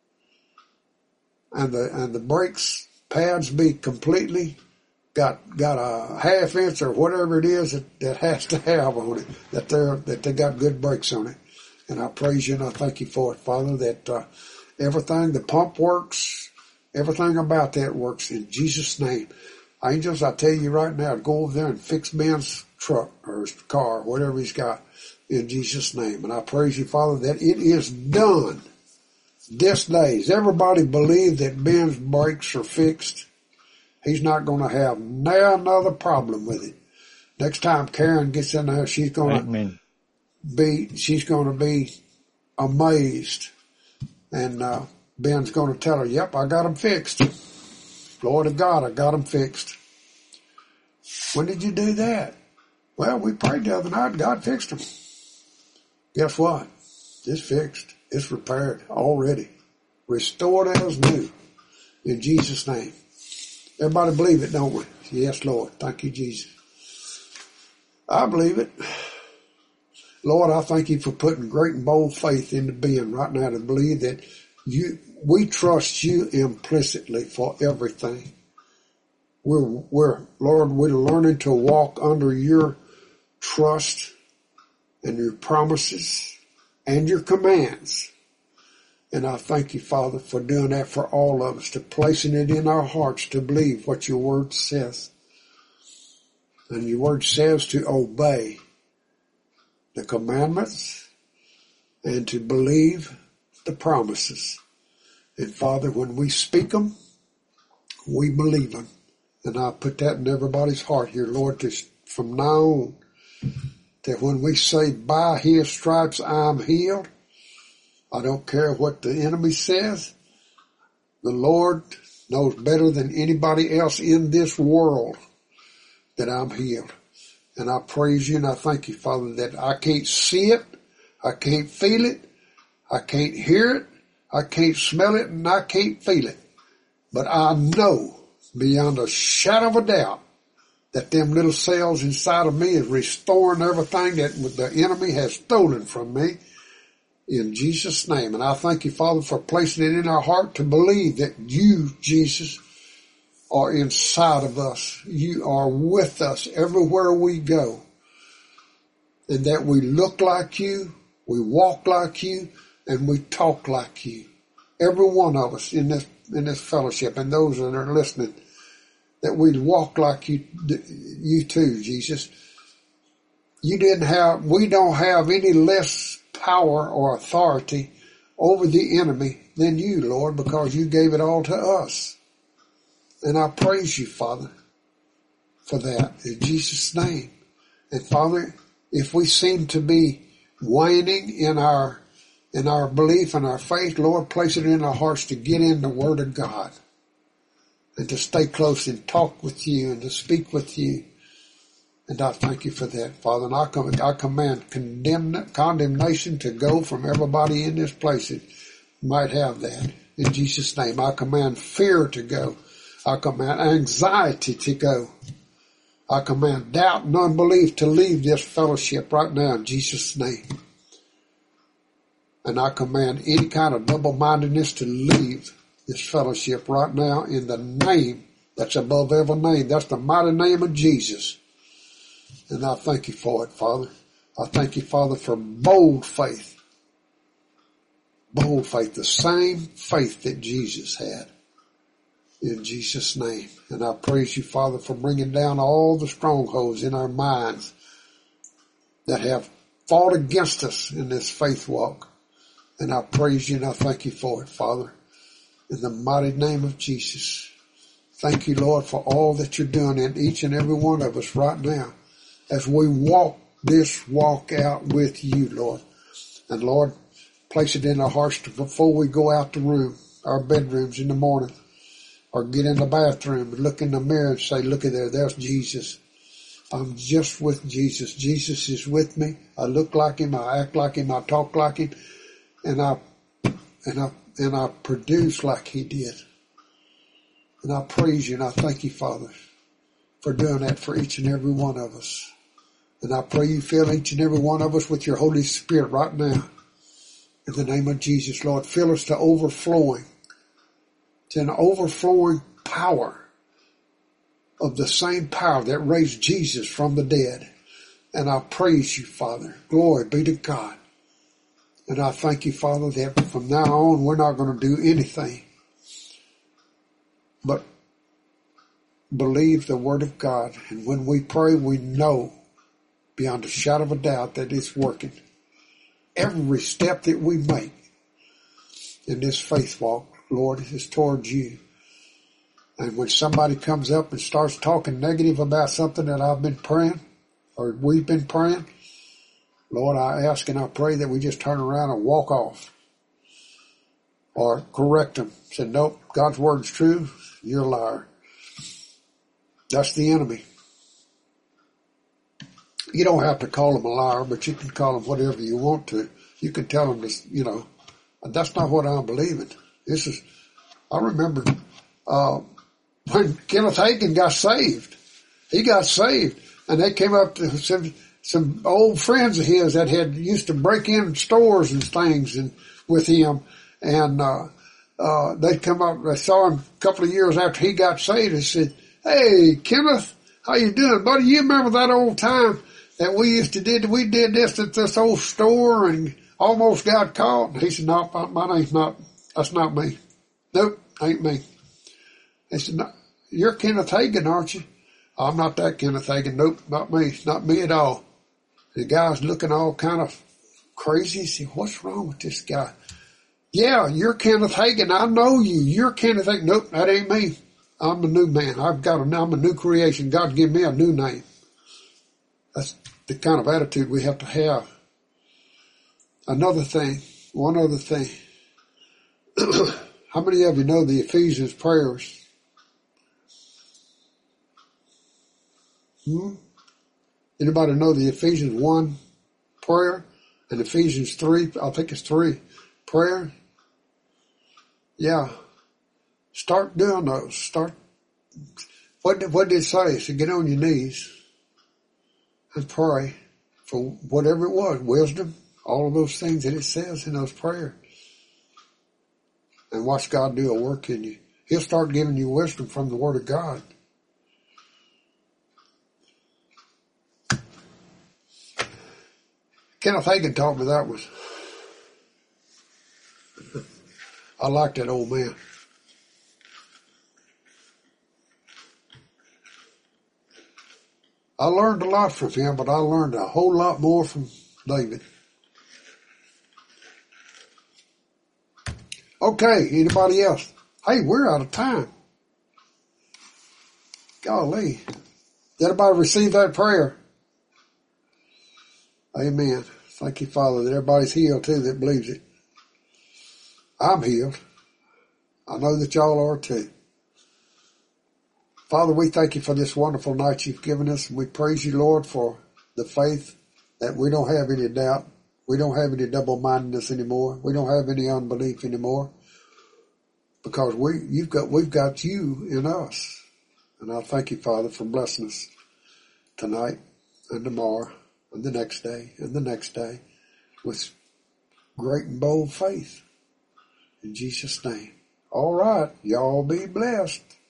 And the, and the brakes pads be completely got, got a half inch or whatever it is that, that has to have on it, that they're, that they got good brakes on it. And I praise you and I thank you for it, Father, that, uh, everything, the pump works, everything about that works in Jesus' name. Angels, I tell you right now, go over there and fix Ben's truck or his car, whatever he's got, in Jesus' name. And I praise you, Father, that it is done this day. Does everybody believe that Ben's brakes are fixed? He's not going to have now another problem with it. Next time Karen gets in there, she's going to be, she's going to be amazed. And, uh, Ben's going to tell her, yep, I got them fixed. Glory to God, I got them fixed. When did you do that? Well, we prayed the other night, God fixed them. Guess what? It's fixed. It's repaired already. Restored as new. In Jesus' name. Everybody believe it, don't we? Yes, Lord. Thank you, Jesus. I believe it. Lord, I thank you for putting great and bold faith into Ben right now to believe that you, we trust you implicitly for everything. We're, we're, Lord, we're learning to walk under your trust and your promises and your commands. And I thank you, Father, for doing that for all of us, to placing it in our hearts to believe what your word says. And your word says to obey the commandments and to believe the promises. And Father, when we speak them, we believe them. And I put that in everybody's heart here, Lord, to, from now on, that when we say, by his stripes I'm healed, I don't care what the enemy says. The Lord knows better than anybody else in this world that I'm healed. And I praise you and I thank you, Father, that I can't see it, I can't feel it, I can't hear it, I can't smell it, and I can't feel it. But I know beyond a shadow of a doubt that them little cells inside of me is restoring everything that the enemy has stolen from me. In Jesus' name. And I thank you, Father, for placing it in our heart to believe that you, Jesus, are inside of us. You are with us everywhere we go. And that we look like you, we walk like you, and we talk like you. Every one of us in this, in this fellowship, and those that are listening, that we walk like you, you too, Jesus. You didn't have, we don't have any less power or authority over the enemy than you, Lord, because you gave it all to us. And I praise you, Father, for that in Jesus' name. And Father, if we seem to be waning in our, in our belief and our faith, Lord, place it in our hearts to get in the Word of God and to stay close and talk with you and to speak with you. And I thank you for that, Father. And I, come, I command condemn, condemnation to go from everybody in this place that might have that. In Jesus' name, I command fear to go. I command anxiety to go. I command doubt and unbelief to leave this fellowship right now in Jesus' name. And I command any kind of double-mindedness to leave this fellowship right now in the name that's above every name. That's the mighty name of Jesus. And I thank you for it, Father. I thank you, Father, for bold faith. Bold faith, the same faith that Jesus had. In Jesus' name. And I praise you, Father, for bringing down all the strongholds in our minds that have fought against us in this faith walk. And I praise you and I thank you for it, Father. In the mighty name of Jesus. Thank you, Lord, for all that you're doing in each and every one of us right now as we walk this walk out with you, Lord. And Lord, place it in our hearts before we go out the room, our bedrooms in the morning, or get in the bathroom and look in the mirror and say, look at there, there's Jesus. I'm just with Jesus. Jesus is with me. I look like him. I act like him. I talk like him. And I, and I, and I produce like he did. And I praise you and I thank you, Father, for doing that for each and every one of us. And I pray you fill each and every one of us with your Holy Spirit right now. In the name of Jesus, Lord, fill us to overflowing, to an overflowing power of the same power that raised Jesus from the dead. And I praise you, Father. Glory be to God. And I thank you, Father, that from now on we're not going to do anything but believe the Word of God. And when we pray, we know beyond a shadow of a doubt that it's working. Every step that we make in this faith walk, Lord, is towards you. And when somebody comes up and starts talking negative about something that I've been praying or we've been praying, Lord, I ask and I pray that we just turn around and walk off or correct them. Say, nope, God's word's true. You're a liar. That's the enemy. You don't have to call him a liar, but you can call him whatever you want to. You can tell him this, you know, that's not what I'm believing. This is, I remember, uh, when Kenneth Hagin got saved, he got saved and they came up to some, some old friends of his that had used to break in stores and things and with him. And, uh, uh, they come up, they saw him a couple of years after he got saved and said, hey, Kenneth, how you doing, buddy? You remember that old time that we used to did, we did this at this old store and almost got caught? And he said, no, my name's not, that's not me. Nope, ain't me. He said, no, you're Kenneth Hagin, aren't you? I'm not that Kenneth Hagin. Nope, not me, not me at all. The guy's looking all kind of crazy. He said, what's wrong with this guy? Yeah, you're Kenneth Hagin. I know you. You're Kenneth Hagin. Nope, that ain't me. I'm a new man. I've got a, I'm a new creation. God give me a new name. That's the kind of attitude we have to have. Another thing, one other thing. How many of you know the Ephesians prayers? Hmm? Anybody know the Ephesians one prayer and Ephesians three? I think it's three prayer. Yeah. Start doing those. Start. What did, what did it say? It said get on your knees and pray for whatever it was, wisdom, all of those things that it says in those prayers. And watch God do a work in you. He'll start giving you wisdom from the Word of God. Kenneth Hagin taught me that was. I like that old man. I learned a lot from him, but I learned a whole lot more from David. Okay, anybody else? Hey, we're out of time. Golly. Did everybody receive that prayer? Amen. Thank you, Father, that everybody's healed too that believes it. I'm healed. I know that y'all are too. Father, we thank you for this wonderful night you've given us. We praise you, Lord, for the faith that we don't have any doubt. We don't have any double-mindedness anymore. We don't have any unbelief anymore. Because we, you've got, we've got you in us. And I thank you, Father, for blessing us tonight and tomorrow and the next day and the next day with great and bold faith. In Jesus' name. All right. Y'all be blessed.